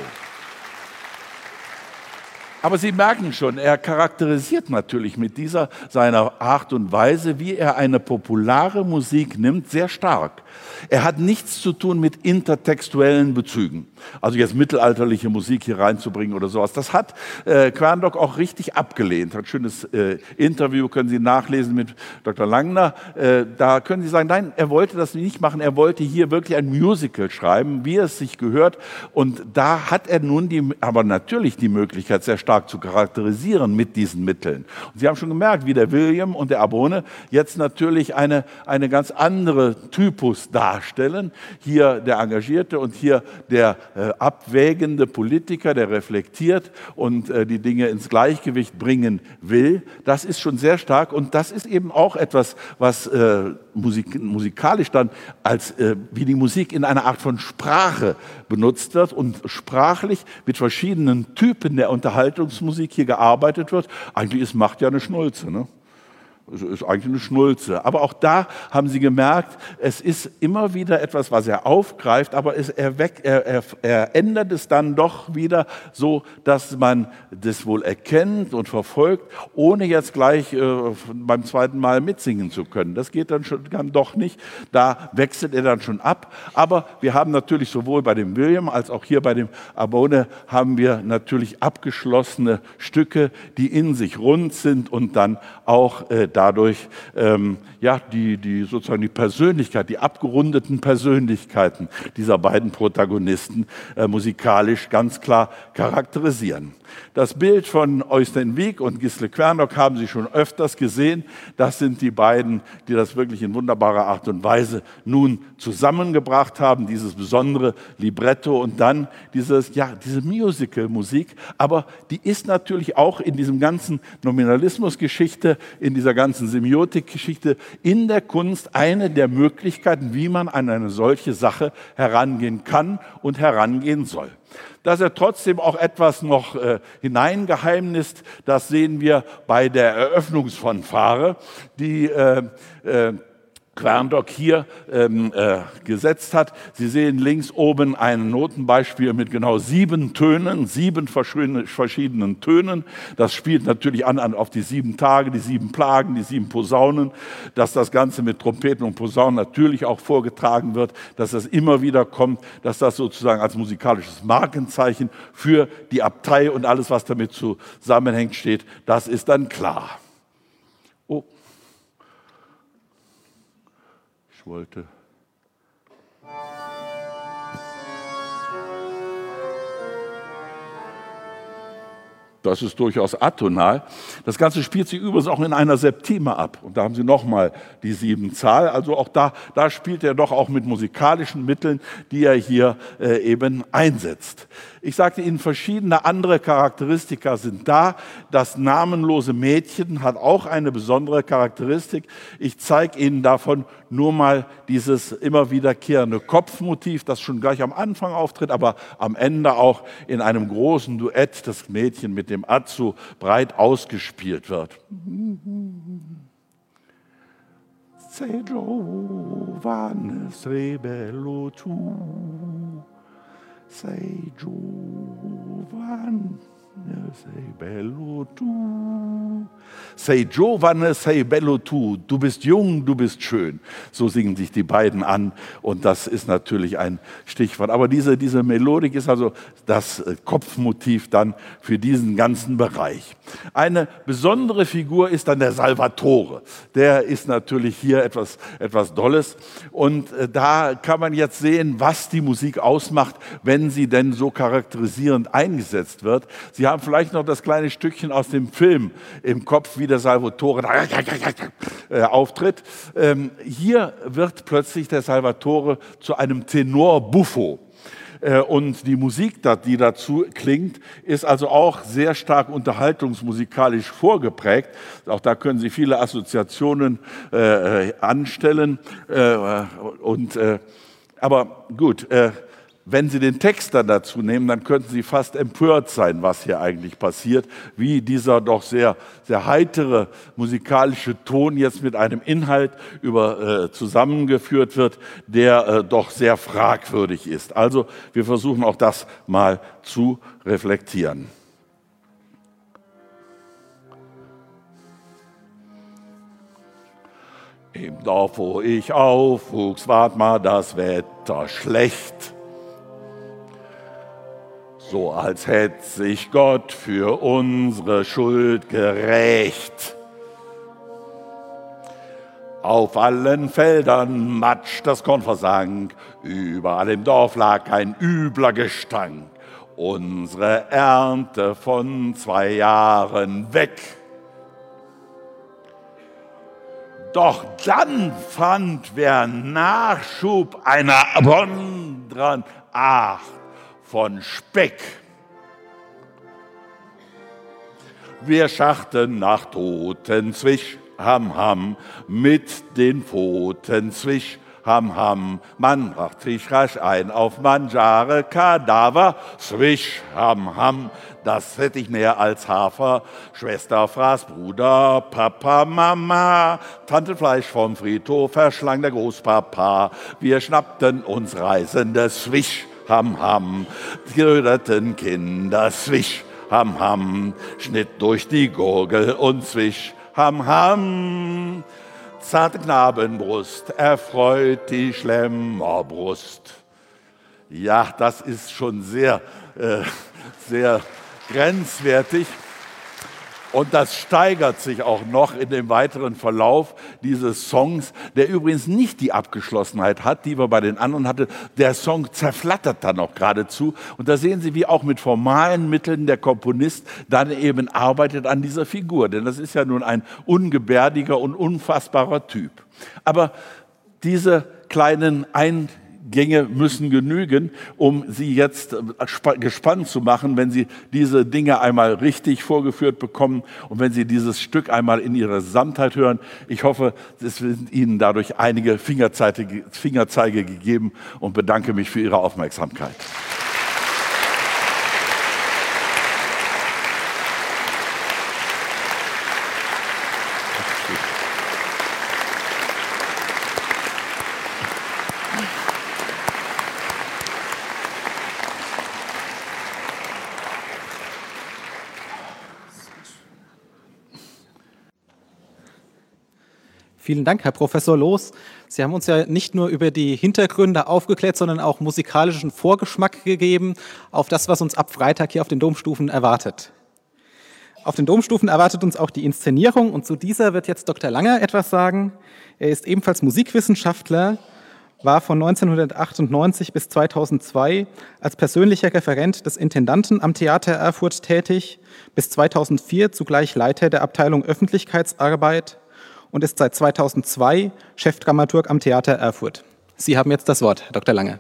Aber Sie merken schon, er charakterisiert natürlich mit dieser seiner Art und Weise, wie er eine populare Musik nimmt, sehr stark. Er hat nichts zu tun mit intertextuellen Bezügen. Also jetzt mittelalterliche Musik hier reinzubringen oder sowas. Das hat äh, Querndorf auch richtig abgelehnt. Hat ein schönes äh, Interview, können Sie nachlesen mit Doktor Langner. Äh, da können Sie sagen, nein, er wollte das nicht machen. Er wollte hier wirklich ein Musical schreiben, wie es sich gehört. Und da hat er nun die, aber natürlich die Möglichkeit, sehr stark zu charakterisieren mit diesen Mitteln. Und Sie haben schon gemerkt, wie der William und der Abone jetzt natürlich eine, eine ganz andere Typus darstellen. Hier der Engagierte und hier der äh, abwägende Politiker, der reflektiert und äh, die Dinge ins Gleichgewicht bringen will. Das ist schon sehr stark und das ist eben auch etwas, was äh, Musik, musikalisch dann als äh, wie die Musik in einer Art von Sprache benutzt wird und sprachlich mit verschiedenen Typen der Unterhaltungsmusik hier gearbeitet wird. Eigentlich ist Macht ja eine Schnulze, ne? Es ist eigentlich eine Schnulze. Aber auch da haben Sie gemerkt, es ist immer wieder etwas, was er aufgreift, aber es, er, weg, er, er, er ändert es dann doch wieder so, dass man das wohl erkennt und verfolgt, ohne jetzt gleich äh, beim zweiten Mal mitsingen zu können. Das geht dann schon dann doch nicht. Da wechselt er dann schon ab. Aber wir haben natürlich sowohl bei dem William als auch hier bei dem Abone haben wir natürlich abgeschlossene Stücke, die in sich rund sind und dann auch äh, dadurch ähm, ja, die, die, sozusagen die Persönlichkeit, die abgerundeten Persönlichkeiten dieser beiden Protagonisten äh, musikalisch ganz klar charakterisieren. Das Bild von Øystein Wiik und Gisle Kværndok haben Sie schon öfters gesehen. Das sind die beiden, die das wirklich in wunderbarer Art und Weise nun zusammengebracht haben, dieses besondere Libretto und dann dieses, ja, diese Musical-Musik. Aber die ist natürlich auch in diesem ganzen Nominalismus-Geschichte, in dieser ganzen Semiotik-Geschichte, in der Kunst eine der Möglichkeiten, wie man an eine solche Sache herangehen kann und herangehen soll. Dass er trotzdem auch etwas noch äh, hineingeheimnist, das sehen wir bei der Eröffnungsfanfare, die äh, äh, Querndock hier ähm, äh, gesetzt hat. Sie sehen links oben ein Notenbeispiel mit genau sieben Tönen, sieben verschiedenen Tönen. Das spielt natürlich an, an auf die sieben Tage, die sieben Plagen, die sieben Posaunen, dass das Ganze mit Trompeten und Posaunen natürlich auch vorgetragen wird, dass das immer wieder kommt, dass das sozusagen als musikalisches Markenzeichen für die Abtei und alles, was damit zusammenhängt, steht. Das ist dann klar. Oh. Ich wollte. Das ist durchaus atonal. Das Ganze spielt sich übrigens auch in einer Septime ab. Und da haben Sie nochmal die sieben Zahl. Also auch da, da spielt er doch auch mit musikalischen Mitteln, die er hier äh, eben einsetzt. Ich sagte Ihnen, verschiedene andere Charakteristika sind da. Das namenlose Mädchen hat auch eine besondere Charakteristik. Ich zeige Ihnen davon nur mal dieses immer wiederkehrende Kopfmotiv, das schon gleich am Anfang auftritt, aber am Ende auch in einem großen Duett das Mädchen mit dem Azu breit ausgespielt wird. Se giovanes rebello tu, sei giovane, sei bello tu. Sei giovane, sei bello tu. Du bist jung, du bist schön. So singen sich die beiden an und das ist natürlich ein Stichwort. Aber diese, diese Melodik ist also das Kopfmotiv dann für diesen ganzen Bereich. Eine besondere Figur ist dann der Salvatore. Der ist natürlich hier etwas, etwas Dolles und da kann man jetzt sehen, was die Musik ausmacht, wenn sie denn so charakterisierend eingesetzt wird. Sie haben vielleicht noch das kleine Stückchen aus dem Film im Kopf, wie der Salvatore äh, auftritt. Ähm, hier wird plötzlich der Salvatore zu einem Tenor buffo. Äh, und die Musik, die dazu klingt, ist also auch sehr stark unterhaltungsmusikalisch vorgeprägt. Auch da können Sie viele Assoziationen äh, anstellen. Äh, und, äh, aber gut, äh, wenn Sie den Text dann dazu nehmen, dann könnten Sie fast empört sein, was hier eigentlich passiert, wie dieser doch sehr, sehr heitere musikalische Ton jetzt mit einem Inhalt über, äh, zusammengeführt wird, der äh, doch sehr fragwürdig ist. Also wir versuchen auch das mal zu reflektieren. Im Dorf, wo ich aufwuchs, ward mal das Wetter schlecht. So als hätte sich Gott für unsere Schuld gerächt. Auf allen Feldern Matsch, das Korn versank, überall im Dorf lag ein übler Gestank. Unsere Ernte von zwei Jahren weg. Doch dann fand wer Nachschub einer besonderen Art von Speck. Wir schachten nach Toten zwisch, ham, ham, mit den Pfoten zwisch, ham, ham. Man bracht sich rasch ein auf Mangiare Kadaver, zwisch, ham, ham. Das hätte ich mehr als Hafer. Schwester fraß Bruder, Papa, Mama. Tante Fleisch vom Friedhof verschlang der Großpapa. Wir schnappten uns Reisende, zwisch, ham, ham, geröderten Kinder, zwisch, ham, ham, schnitt durch die Gurgel und zwisch, ham, ham. Zarte Knabenbrust erfreut die Schlemmerbrust. Ja, das ist schon sehr, äh, sehr grenzwertig. Und das steigert sich auch noch in dem weiteren Verlauf dieses Songs, der übrigens nicht die Abgeschlossenheit hat, die wir bei den anderen hatten. Der Song zerflattert dann noch geradezu. Und da sehen Sie, wie auch mit formalen Mitteln der Komponist dann eben arbeitet an dieser Figur. Denn das ist ja nun ein ungebärdiger und unfassbarer Typ. Aber diese kleinen Eingänge müssen genügen, um Sie jetzt gespannt zu machen, wenn Sie diese Dinge einmal richtig vorgeführt bekommen und wenn Sie dieses Stück einmal in ihrer Gesamtheit hören. Ich hoffe, es sind Ihnen dadurch einige Fingerzeige, Fingerzeige gegeben und bedanke mich für Ihre Aufmerksamkeit. Vielen Dank, Herr Professor Loos. Sie haben uns ja nicht nur über die Hintergründe aufgeklärt, sondern auch musikalischen Vorgeschmack gegeben auf das, was uns ab Freitag hier auf den Domstufen erwartet. Auf den Domstufen erwartet uns auch die Inszenierung und zu dieser wird jetzt Doktor Langer etwas sagen. Er ist ebenfalls Musikwissenschaftler, war von neunzehnhundertachtundneunzig bis zweitausendzwei als persönlicher Referent des Intendanten am Theater Erfurt tätig, bis zweitausendvier zugleich Leiter der Abteilung Öffentlichkeitsarbeit und ist seit zweitausendzwei Chefdramaturg am Theater Erfurt. Sie haben jetzt das Wort, Herr Doktor Langer.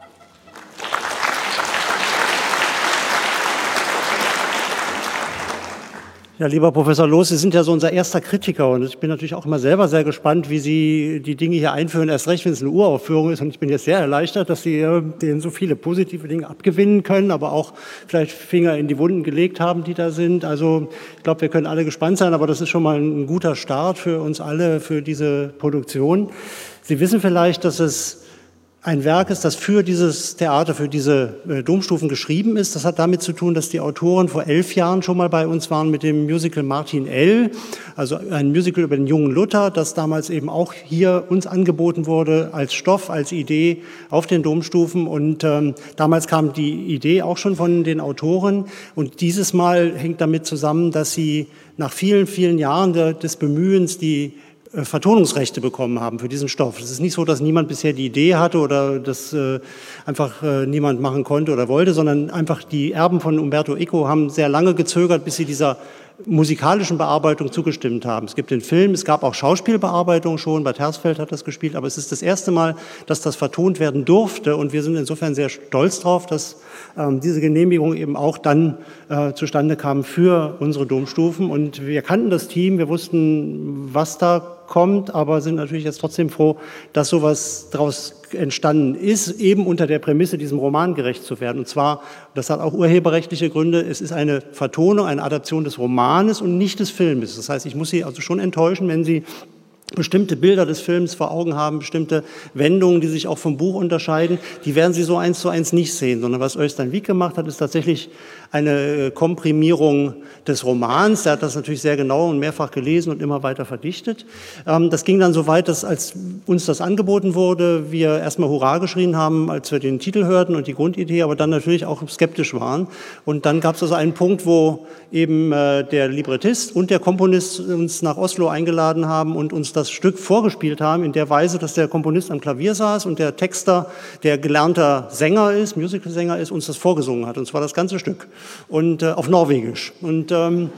Ja, lieber Professor Loos, Sie sind ja so unser erster Kritiker und ich bin natürlich auch immer selber sehr gespannt, wie Sie die Dinge hier einführen, erst recht, wenn es eine Uraufführung ist und ich bin jetzt sehr erleichtert, dass Sie denen so viele positive Dinge abgewinnen können, aber auch vielleicht Finger in die Wunden gelegt haben, die da sind. Also ich glaube, wir können alle gespannt sein, aber das ist schon mal ein guter Start für uns alle, für diese Produktion. Sie wissen vielleicht, dass es ein Werk ist, das für dieses Theater, für diese äh, Domstufen geschrieben ist. Das hat damit zu tun, dass die Autoren vor elf Jahren schon mal bei uns waren mit dem Musical Martin L., also ein Musical über den jungen Luther, das damals eben auch hier uns angeboten wurde als Stoff, als Idee auf den Domstufen. Und ähm, damals kam die Idee auch schon von den Autoren. Und dieses Mal hängt damit zusammen, dass sie nach vielen, vielen Jahren de, des Bemühens die Vertonungsrechte bekommen haben für diesen Stoff. Es ist nicht so, dass niemand bisher die Idee hatte oder das äh, einfach äh, niemand machen konnte oder wollte, sondern einfach die Erben von Umberto Eco haben sehr lange gezögert, bis sie dieser musikalischen Bearbeitung zugestimmt haben. Es gibt den Film, es gab auch Schauspielbearbeitung schon, Bad Hersfeld hat das gespielt, aber es ist das erste Mal, dass das vertont werden durfte und wir sind insofern sehr stolz drauf, dass ähm, diese Genehmigung eben auch dann äh, zustande kam für unsere Domstufen und wir kannten das Team, wir wussten, was da kommt, aber sind natürlich jetzt trotzdem froh, dass sowas daraus entstanden ist, eben unter der Prämisse, diesem Roman gerecht zu werden. Und zwar, das hat auch urheberrechtliche Gründe, es ist eine Vertonung, eine Adaption des Romanes und nicht des Filmes. Das heißt, ich muss Sie also schon enttäuschen, wenn Sie bestimmte Bilder des Films vor Augen haben, bestimmte Wendungen, die sich auch vom Buch unterscheiden, die werden Sie so eins zu eins nicht sehen, sondern was Øystein Wiik gemacht hat, ist tatsächlich eine Komprimierung des Romans. Er hat das natürlich sehr genau und mehrfach gelesen und immer weiter verdichtet. Das ging dann so weit, dass als uns das angeboten wurde, wir erstmal Hurra geschrien haben, als wir den Titel hörten und die Grundidee, aber dann natürlich auch skeptisch waren. Und dann gab es also einen Punkt, wo eben der Librettist und der Komponist uns nach Oslo eingeladen haben und uns das Stück vorgespielt haben, in der Weise, dass der Komponist am Klavier saß und der Texter, der gelernter Sänger ist, Musicalsänger ist, uns das vorgesungen hat. Und zwar das ganze Stück. Und äh, auf Norwegisch. Und ähm,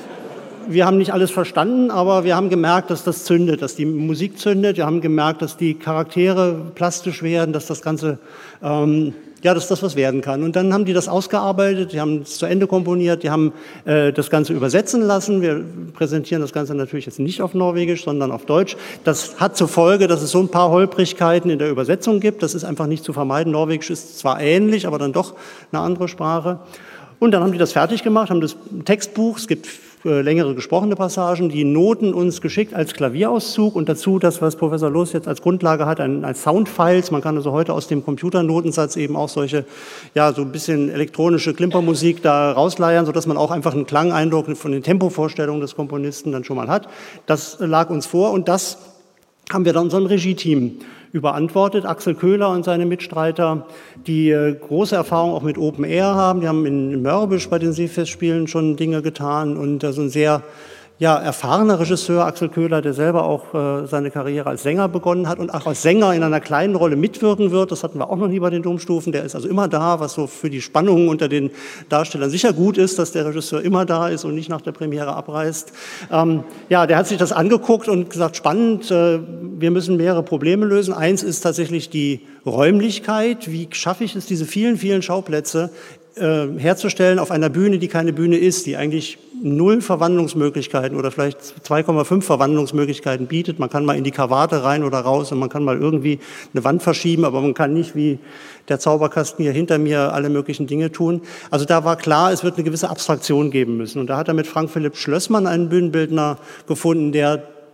wir haben nicht alles verstanden, aber wir haben gemerkt, dass das zündet, dass die Musik zündet. Wir haben gemerkt, dass die Charaktere plastisch werden, dass das Ganze, ähm, ja, dass das was werden kann. Und dann haben die das ausgearbeitet, die haben es zu Ende komponiert, die haben äh, das Ganze übersetzen lassen. Wir präsentieren das Ganze natürlich jetzt nicht auf Norwegisch, sondern auf Deutsch. Das hat zur Folge, dass es so ein paar Holprigkeiten in der Übersetzung gibt. Das ist einfach nicht zu vermeiden. Norwegisch ist zwar ähnlich, aber dann doch eine andere Sprache. Und dann haben die das fertig gemacht, haben das Textbuch, es gibt äh, längere gesprochene Passagen, die Noten uns geschickt als Klavierauszug und dazu das, was Professor Loos jetzt als Grundlage hat, ein, als Soundfiles. Man kann also heute aus dem Computernotensatz eben auch solche, ja, so ein bisschen elektronische Klimpermusik da rausleiern, sodass man auch einfach einen Klangeindruck von den Tempovorstellungen des Komponisten dann schon mal hat. Das lag uns vor und das haben wir dann unserem Regie-Team überantwortet. Axel Köhler und seine Mitstreiter, die äh, große Erfahrung auch mit Open Air haben. Die haben in Mörbisch bei den Seefestspielen schon Dinge getan und äh, so ein sehr ja, erfahrener Regisseur, Axel Köhler, der selber auch äh, seine Karriere als Sänger begonnen hat und auch als Sänger in einer kleinen Rolle mitwirken wird. Das hatten wir auch noch nie bei den Domstufen. Der ist also immer da, was so für die Spannung unter den Darstellern sicher gut ist, dass der Regisseur immer da ist und nicht nach der Premiere abreist. Ähm, ja, der hat sich das angeguckt und gesagt, spannend, äh, wir müssen mehrere Probleme lösen. Eins ist tatsächlich die Räumlichkeit. Wie schaffe ich es, diese vielen, vielen Schauplätze äh, herzustellen auf einer Bühne, die keine Bühne ist, die eigentlich null Verwandlungsmöglichkeiten oder vielleicht zwei Komma fünf Verwandlungsmöglichkeiten bietet. Man kann mal in die Kavate rein oder raus und man kann mal irgendwie eine Wand verschieben, aber man kann nicht wie der Zauberkasten hier hinter mir alle möglichen Dinge tun. Also da war klar, es wird eine gewisse Abstraktion geben müssen. Und da hat er mit Frank Philipp Schlössmann einen Bühnenbildner gefunden, der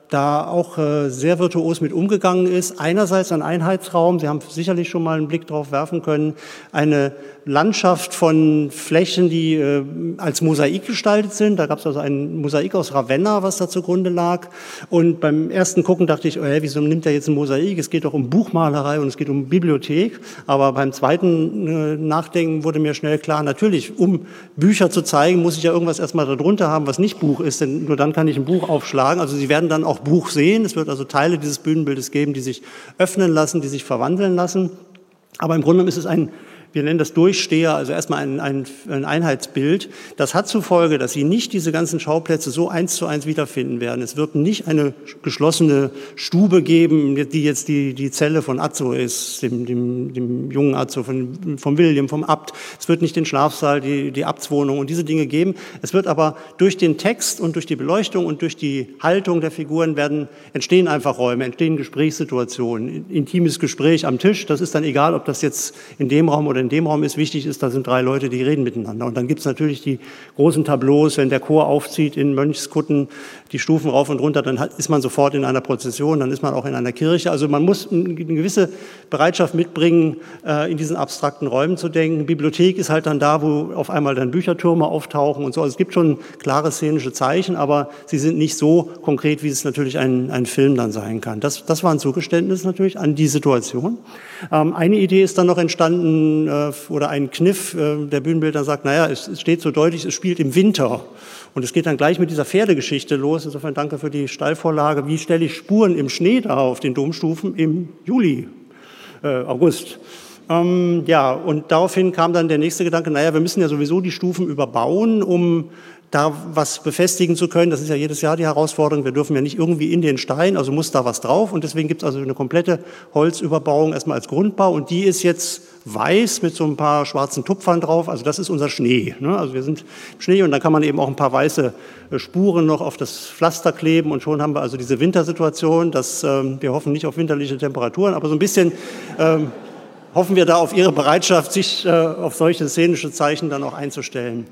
da auch äh, sehr virtuos mit umgegangen ist. Einerseits ein Einheitsraum, Sie haben sicherlich schon mal einen Blick drauf werfen können, eine Landschaft von Flächen, die äh, als Mosaik gestaltet sind. Da gab es also ein Mosaik aus Ravenna, was da zugrunde lag. Und beim ersten Gucken dachte ich, oh, hey, wieso nimmt er jetzt ein Mosaik? Es geht doch um Buchmalerei und es geht um Bibliothek. Aber beim zweiten äh, Nachdenken wurde mir schnell klar, natürlich, um Bücher zu zeigen, muss ich ja irgendwas erstmal darunter haben, was nicht Buch ist, denn nur dann kann ich ein Buch aufschlagen. Also Sie werden dann auch Buch sehen. Es wird also Teile dieses Bühnenbildes geben, die sich öffnen lassen, die sich verwandeln lassen. Aber im Grunde genommen ist es ein, wir nennen das Durchsteher, also erstmal ein, ein, ein Einheitsbild. Das hat zur Folge, dass Sie nicht diese ganzen Schauplätze so eins zu eins wiederfinden werden. Es wird nicht eine geschlossene Stube geben, die jetzt die, die Zelle von Azzo ist, dem, dem, dem jungen Azzo, von, von William, vom Abt. Es wird nicht den Schlafsaal, die, die Abtswohnung und diese Dinge geben. Es wird aber durch den Text und durch die Beleuchtung und durch die Haltung der Figuren werden, entstehen einfach Räume, entstehen Gesprächssituationen, intimes Gespräch am Tisch. Das ist dann egal, ob das jetzt in dem Raum oder in dem Raum ist. Wichtig ist, da sind drei Leute, die reden miteinander. Und dann gibt es natürlich die großen Tableaus, wenn der Chor aufzieht in Mönchskutten, die Stufen rauf und runter, dann ist man sofort in einer Prozession, dann ist man auch in einer Kirche. Also man muss eine gewisse Bereitschaft mitbringen, in diesen abstrakten Räumen zu denken. Bibliothek ist halt dann da, wo auf einmal dann Büchertürme auftauchen und so. Also es gibt schon klare szenische Zeichen, aber sie sind nicht so konkret, wie es natürlich ein, ein Film dann sein kann. Das, das war ein Zugeständnis natürlich an die Situation. Ähm, eine Idee ist dann noch entstanden, äh, oder ein Kniff, äh, der Bühnenbildner sagt, naja, es, es steht so deutlich, es spielt im Winter. Und es geht dann gleich mit dieser Pferdegeschichte los. Insofern danke für die Steilvorlage. Wie stelle ich Spuren im Schnee da auf den Domstufen im Juli, äh, August? Ähm, ja, und daraufhin kam dann der nächste Gedanke, naja, wir müssen ja sowieso die Stufen überbauen, um da was befestigen zu können. Das ist ja jedes Jahr die Herausforderung. Wir dürfen ja nicht irgendwie in den Stein, also muss da was drauf. Und deswegen gibt es also eine komplette Holzüberbauung erstmal als Grundbau. Und die ist jetzt weiß mit so ein paar schwarzen Tupfern drauf. Also das ist unser Schnee. Ne? Also wir sind im Schnee und dann kann man eben auch ein paar weiße Spuren noch auf das Pflaster kleben. Und schon haben wir also diese Wintersituation. Das, ähm, wir hoffen nicht auf winterliche Temperaturen, aber so ein bisschen ähm, hoffen wir da auf Ihre Bereitschaft, sich äh, auf solche szenische Zeichen dann auch einzustellen.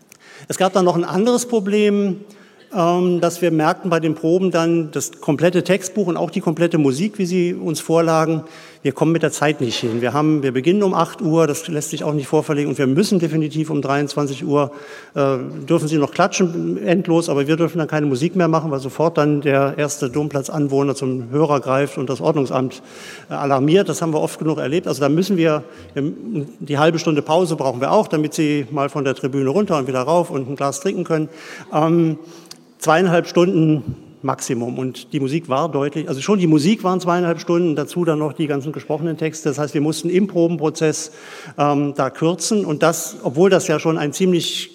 Es gab dann noch ein anderes Problem, ähm, dass wir merkten bei den Proben dann, das komplette Textbuch und auch die komplette Musik, wie sie uns vorlagen, wir kommen mit der Zeit nicht hin. Wir haben, wir beginnen um acht Uhr, das lässt sich auch nicht vorverlegen und wir müssen definitiv um dreiundzwanzig Uhr, äh, dürfen sie noch klatschen, endlos, aber wir dürfen dann keine Musik mehr machen, weil sofort dann der erste Domplatzanwohner zum Hörer greift und das Ordnungsamt äh, alarmiert. Das haben wir oft genug erlebt. Also da müssen wir, die halbe Stunde Pause brauchen wir auch, damit sie mal von der Tribüne runter und wieder rauf und ein Glas trinken können. Ähm, zweieinhalb Stunden Maximum. Und die Musik war deutlich, also schon die Musik waren zweieinhalb Stunden, dazu dann noch die ganzen gesprochenen Texte. Das heißt, wir mussten im Probenprozess ähm, da kürzen. Und das, obwohl das ja schon ein ziemlich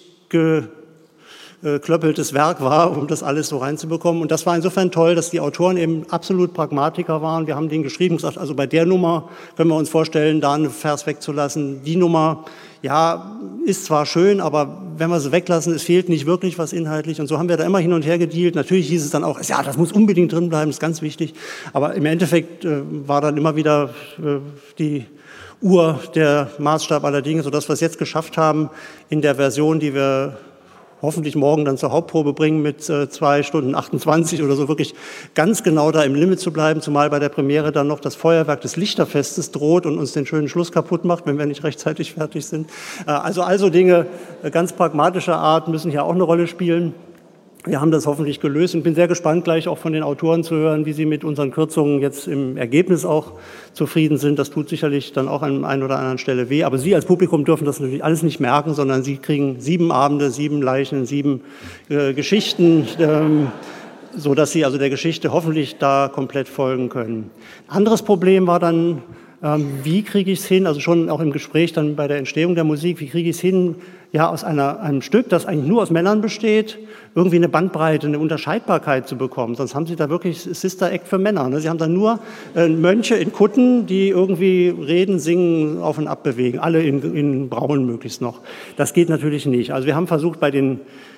geklöppeltes Werk war, um das alles so reinzubekommen. Und das war insofern toll, dass die Autoren eben absolut Pragmatiker waren. Wir haben denen geschrieben, gesagt, also bei der Nummer können wir uns vorstellen, da einen Vers wegzulassen. Die Nummer, ja, ist zwar schön, aber wenn wir sie weglassen, es fehlt nicht wirklich was inhaltlich. Und so haben wir da immer hin und her gedealt. Natürlich hieß es dann auch, ja, das muss unbedingt drin bleiben, das ist ganz wichtig. Aber im Endeffekt äh, war dann immer wieder äh, die Uhr der Maßstab aller Dinge, sodass wir es jetzt geschafft haben, in der Version, die wir hoffentlich morgen dann zur Hauptprobe bringen mit äh, zwei Stunden achtundzwanzig oder so, wirklich ganz genau da im Limit zu bleiben, zumal bei der Premiere dann noch das Feuerwerk des Lichterfestes droht und uns den schönen Schluss kaputt macht, wenn wir nicht rechtzeitig fertig sind. Äh, also also Dinge äh, ganz pragmatischer Art müssen hier auch eine Rolle spielen. Wir haben das hoffentlich gelöst und bin sehr gespannt, gleich auch von den Autoren zu hören, wie sie mit unseren Kürzungen jetzt im Ergebnis auch zufrieden sind. Das tut sicherlich dann auch an einer oder anderen Stelle weh. Aber Sie als Publikum dürfen das natürlich alles nicht merken, sondern Sie kriegen sieben Abende, sieben Leichen, sieben äh, Geschichten, ähm, so dass Sie also der Geschichte hoffentlich da komplett folgen können. Anderes Problem war dann, ähm, wie kriege ich es hin, also schon auch im Gespräch dann bei der Entstehung der Musik, wie kriege ich es hin, ja, aus einer, einem Stück, das eigentlich nur aus Männern besteht, irgendwie eine Bandbreite, eine Unterscheidbarkeit zu bekommen. Sonst haben Sie da wirklich Sister Act für Männer. Ne? Sie haben dann nur äh, Mönche in Kutten, die irgendwie reden, singen, auf und ab bewegen. Alle in, in Braun möglichst noch. Das geht natürlich nicht. Also wir haben versucht, bei den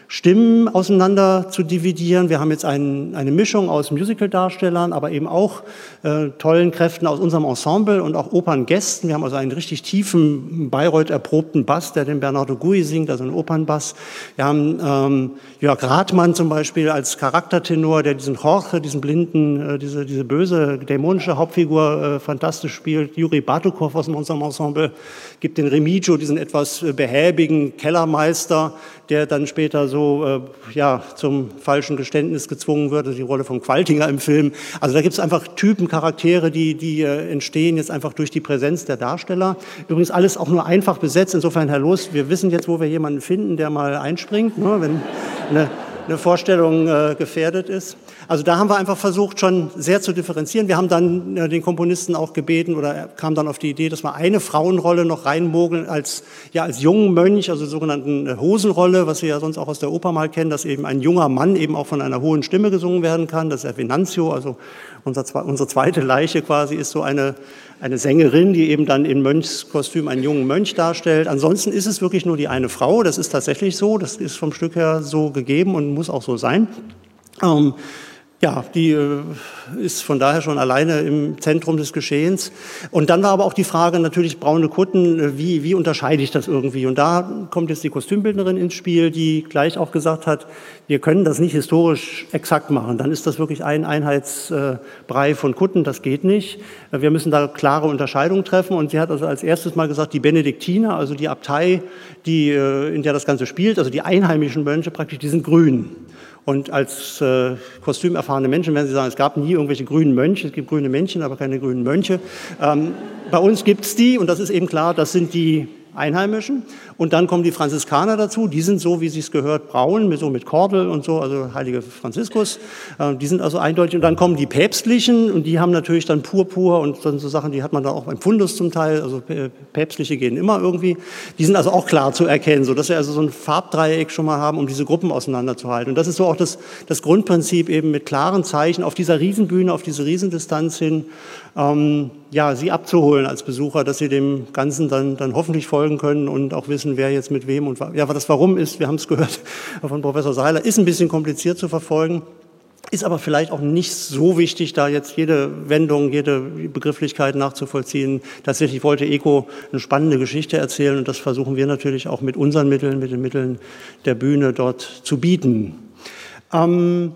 Stimmen auseinander zu dividieren. Wir haben jetzt ein, eine Mischung aus Musical-Darstellern, aber eben auch äh, tollen Kräften aus unserem Ensemble und auch Operngästen. Wir haben also einen richtig tiefen, Bayreuth erprobten Bass, der den Bernardo Gui singt, also einen Opernbass. Wir haben ähm, Jörg Rathmann zum Beispiel als Charaktertenor, der diesen Jorge, diesen blinden, äh, diese, diese böse, dämonische Hauptfigur äh, fantastisch spielt. Juri Batukow aus unserem Ensemble gibt den Remigio, diesen etwas äh, behäbigen Kellermeister, der dann später so äh, ja, zum falschen Geständnis gezwungen wird, die Rolle von Qualtinger im Film. Also da gibt es einfach Typen, Charaktere, die, die äh, entstehen jetzt einfach durch die Präsenz der Darsteller. Übrigens alles auch nur einfach besetzt. Insofern, Herr Loos, wir wissen jetzt, wo wir jemanden finden, der mal einspringt, ne, wenn eine, eine Vorstellung äh, gefährdet ist. Also da haben wir einfach versucht, schon sehr zu differenzieren. Wir haben dann äh, den Komponisten auch gebeten oder er kam dann auf die Idee, dass wir eine Frauenrolle noch reinmogeln als, ja, als jungen Mönch, also sogenannten äh, Hosenrolle, was wir ja sonst auch aus der Oper mal kennen, dass eben ein junger Mann eben auch von einer hohen Stimme gesungen werden kann. Das ist der Venanzio, also unser, unsere zweite Leiche quasi ist so eine, eine Sängerin, die eben dann in Mönchskostüm einen jungen Mönch darstellt. Ansonsten ist es wirklich nur die eine Frau, das ist tatsächlich so, das ist vom Stück her so gegeben und muss auch so sein. Ähm, Ja, die äh, ist von daher schon alleine im Zentrum des Geschehens. Und dann war aber auch die Frage natürlich braune Kutten, äh, wie, wie unterscheide ich das irgendwie? Und da kommt jetzt die Kostümbildnerin ins Spiel, die gleich auch gesagt hat, wir können das nicht historisch exakt machen. Dann ist das wirklich ein Einheitsbrei von Kutten, das geht nicht. Wir müssen da klare Unterscheidungen treffen. Und sie hat also als erstes mal gesagt, die Benediktiner, also die Abtei, die, äh, in der das Ganze spielt, also die einheimischen Mönche praktisch, die sind grün. Und als äh, kostümerfahrene Menschen werden Sie sagen, es gab nie irgendwelche grünen Mönche, es gibt grüne Männchen, aber keine grünen Mönche. Ähm, bei uns gibt es die, und das ist eben klar, das sind die Einheimischen. Und dann kommen die Franziskaner dazu, die sind so, wie sie es gehört, braun, so mit Kordel und so, also Heilige Franziskus. Äh, die sind also eindeutig. Und dann kommen die Päpstlichen, und die haben natürlich dann Purpur und so Sachen, die hat man da auch beim Fundus zum Teil, also Päpstliche gehen immer irgendwie. Die sind also auch klar zu erkennen, so dass wir also so ein Farbdreieck schon mal haben, um diese Gruppen auseinanderzuhalten. Und das ist so auch das, das Grundprinzip, eben mit klaren Zeichen auf dieser Riesenbühne, auf diese Riesendistanz hin, ähm, ja, sie abzuholen als Besucher, dass sie dem Ganzen dann, dann hoffentlich folgen können und auch wissen, wer jetzt mit wem und ja, das Warum ist, wir haben es gehört von Professor Seiler, ist ein bisschen kompliziert zu verfolgen, ist aber vielleicht auch nicht so wichtig, da jetzt jede Wendung, jede Begrifflichkeit nachzuvollziehen. Tatsächlich wollte ECO eine spannende Geschichte erzählen und das versuchen wir natürlich auch mit unseren Mitteln, mit den Mitteln der Bühne dort zu bieten. Ähm,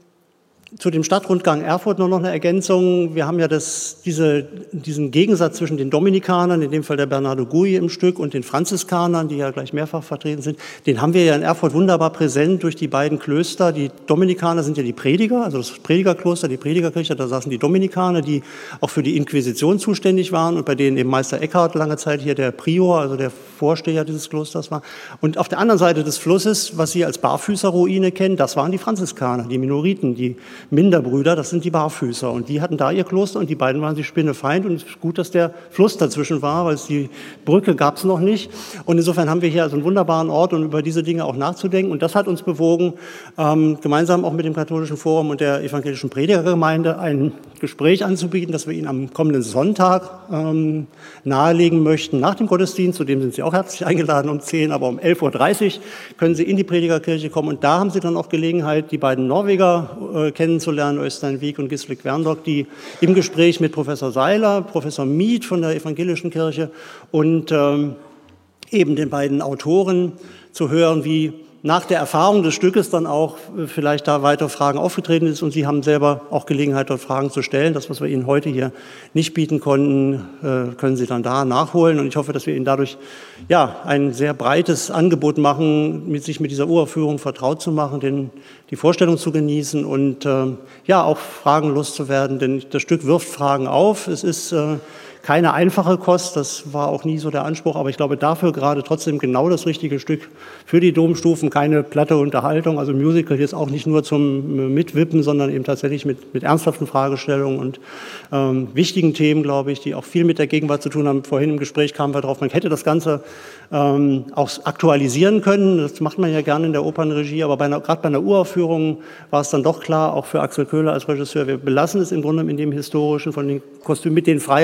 Zu dem Stadtrundgang Erfurt nur noch eine Ergänzung. Wir haben ja das, diese, diesen Gegensatz zwischen den Dominikanern, in dem Fall der Bernardo Gui im Stück, und den Franziskanern, die ja gleich mehrfach vertreten sind. Den haben wir ja in Erfurt wunderbar präsent durch die beiden Klöster. Die Dominikaner sind ja die Prediger, also das Predigerkloster, die Predigerkirche, da saßen die Dominikaner, die auch für die Inquisition zuständig waren und bei denen eben Meister Eckhart lange Zeit hier der Prior, also der Vorsteher dieses Klosters war. Und auf der anderen Seite des Flusses, was Sie als Barfüßerruine kennen, das waren die Franziskaner, die Minoriten, die Minderbrüder, das sind die Barfüßer. Und die hatten da ihr Kloster und die beiden waren sich Spinnefeind. Und es ist gut, dass der Fluss dazwischen war, weil es die Brücke gab es noch nicht. Und insofern haben wir hier also einen wunderbaren Ort, um über diese Dinge auch nachzudenken. Und das hat uns bewogen, ähm, gemeinsam auch mit dem Katholischen Forum und der Evangelischen Predigergemeinde ein Gespräch anzubieten, das wir Ihnen am kommenden Sonntag ähm, nahelegen möchten, nach dem Gottesdienst. Zu dem sind Sie auch herzlich eingeladen um zehn, aber um elf Uhr dreißig können Sie in die Predigerkirche kommen. Und da haben Sie dann auch Gelegenheit, die beiden Norweger äh, kennenzulernen, Øystein Wiik und Gislik Werndock, die im Gespräch mit Professor Seiler, Professor Mieth von der Evangelischen Kirche und ähm, eben den beiden Autoren zu hören, wie nach der Erfahrung des Stückes dann auch vielleicht da weitere Fragen aufgetreten ist. Und Sie haben selber auch Gelegenheit, dort Fragen zu stellen. Das, was wir Ihnen heute hier nicht bieten konnten, können Sie dann da nachholen. Und ich hoffe, dass wir Ihnen dadurch ja, ein sehr breites Angebot machen, mit sich mit dieser Uraufführung vertraut zu machen, denn die Vorstellung zu genießen und äh, ja auch fragenlos zu werden. Denn das Stück wirft Fragen auf. Es ist äh, keine einfache Kost, das war auch nie so der Anspruch, aber ich glaube dafür gerade trotzdem genau das richtige Stück für die Domstufen, keine platte Unterhaltung, also Musical jetzt auch nicht nur zum Mitwippen, sondern eben tatsächlich mit, mit ernsthaften Fragestellungen und ähm, wichtigen Themen, glaube ich, die auch viel mit der Gegenwart zu tun haben. Vorhin im Gespräch kamen wir drauf, man hätte das Ganze ähm, auch aktualisieren können, das macht man ja gerne in der Opernregie, aber bei einer, gerade bei einer Uraufführung war es dann doch klar, auch für Axel Köhler als Regisseur, wir belassen es im Grunde in dem Historischen von den Kostümen mit den Freiheiten, die ich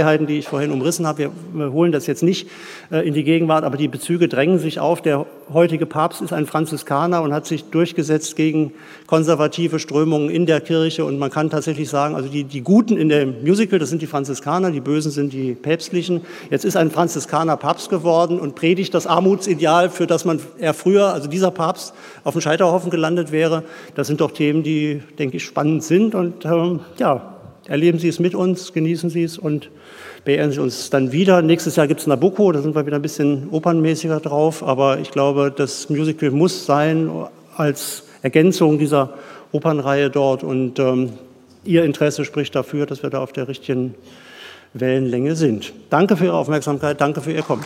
ich vorhin umrissen habe. Wir, wir holen das jetzt nicht äh, in die Gegenwart, aber die Bezüge drängen sich auf. Der heutige Papst ist ein Franziskaner und hat sich durchgesetzt gegen konservative Strömungen in der Kirche. Und man kann tatsächlich sagen, also die, die Guten in dem Musical, das sind die Franziskaner, die Bösen sind die Päpstlichen. Jetzt ist ein Franziskaner Papst geworden und predigt das Armutsideal, für das man er früher, also dieser Papst, auf dem Scheiterhaufen gelandet wäre. Das sind doch Themen, die, denke ich, spannend sind. Und ähm, ja, erleben Sie es mit uns, genießen Sie es und beehren Sie uns dann wieder. Nächstes Jahr gibt es Nabucco, da sind wir wieder ein bisschen opernmäßiger drauf. Aber ich glaube, das Musical muss sein als Ergänzung dieser Opernreihe dort. Und ähm, Ihr Interesse spricht dafür, dass wir da auf der richtigen Wellenlänge sind. Danke für Ihre Aufmerksamkeit, danke für Ihr Kommen.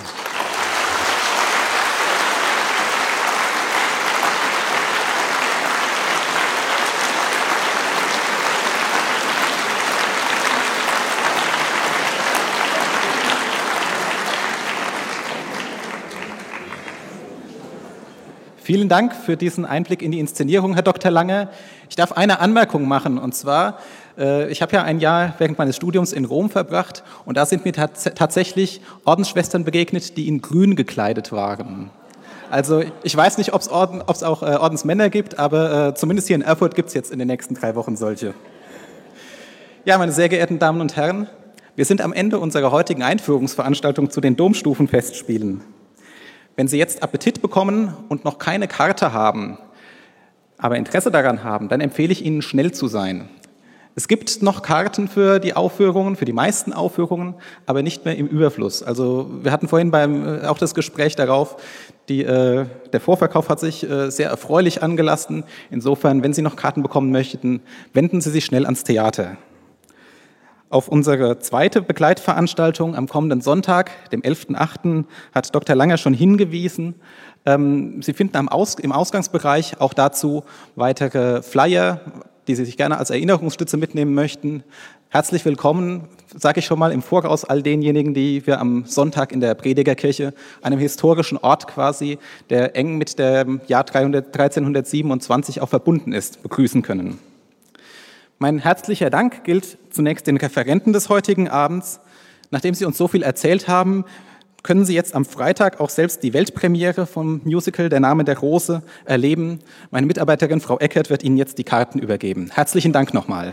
Vielen Dank für diesen Einblick in die Inszenierung, Herr Doktor Lange. Ich darf eine Anmerkung machen, und zwar, äh, ich habe ja ein Jahr während meines Studiums in Rom verbracht und da sind mir tats tatsächlich Ordensschwestern begegnet, die in grün gekleidet waren. Also ich weiß nicht, ob es Orden, ob's auch äh, Ordensmänner gibt, aber äh, zumindest hier in Erfurt gibt es jetzt in den nächsten drei Wochen solche. Ja, meine sehr geehrten Damen und Herren, wir sind am Ende unserer heutigen Einführungsveranstaltung zu den Domstufenfestspielen. Wenn Sie jetzt Appetit bekommen und noch keine Karte haben, aber Interesse daran haben, dann empfehle ich Ihnen, schnell zu sein. Es gibt noch Karten für die Aufführungen, für die meisten Aufführungen, aber nicht mehr im Überfluss. Also wir hatten vorhin beim, auch das Gespräch darauf, die, äh, der Vorverkauf hat sich äh, sehr erfreulich angelassen. Insofern, wenn Sie noch Karten bekommen möchten, wenden Sie sich schnell ans Theater. Auf unsere zweite Begleitveranstaltung am kommenden Sonntag, dem elften achten, hat Doktor Lange schon hingewiesen. Sie finden am Aus, im Ausgangsbereich auch dazu weitere Flyer, die Sie sich gerne als Erinnerungsstütze mitnehmen möchten. Herzlich willkommen, sage ich schon mal im Voraus, all denjenigen, die wir am Sonntag in der Predigerkirche, einem historischen Ort quasi, der eng mit dem Jahr dreizehnhundertsiebenundzwanzig auch verbunden ist, begrüßen können. Mein herzlicher Dank gilt zunächst den Referenten des heutigen Abends. Nachdem Sie uns so viel erzählt haben, können Sie jetzt am Freitag auch selbst die Weltpremiere vom Musical Der Name der Rose erleben. Meine Mitarbeiterin Frau Eckert wird Ihnen jetzt die Karten übergeben. Herzlichen Dank nochmal.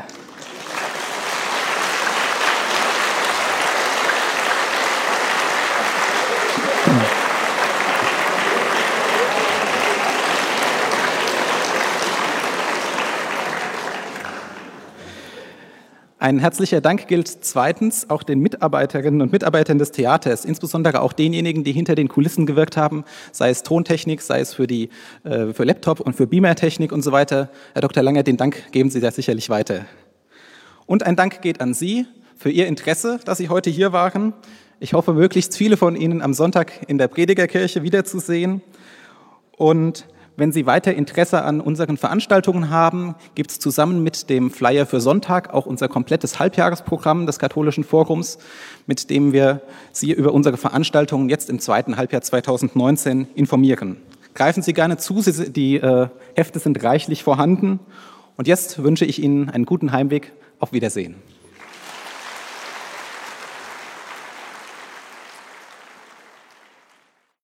Ein herzlicher Dank gilt zweitens auch den Mitarbeiterinnen und Mitarbeitern des Theaters, insbesondere auch denjenigen, die hinter den Kulissen gewirkt haben, sei es Tontechnik, sei es für, die, äh, für Laptop und für Beamertechnik und so weiter. Herr Doktor Lange, den Dank geben Sie da sicherlich weiter. Und ein Dank geht an Sie für Ihr Interesse, dass Sie heute hier waren. Ich hoffe, möglichst viele von Ihnen am Sonntag in der Predigerkirche wiederzusehen. Und wenn Sie weiter Interesse an unseren Veranstaltungen haben, gibt es zusammen mit dem Flyer für Sonntag auch unser komplettes Halbjahresprogramm des Katholischen Forums, mit dem wir Sie über unsere Veranstaltungen jetzt im zweiten Halbjahr zweitausendneunzehn informieren. Greifen Sie gerne zu, die äh, Hefte sind reichlich vorhanden. Und jetzt wünsche ich Ihnen einen guten Heimweg. Auf Wiedersehen.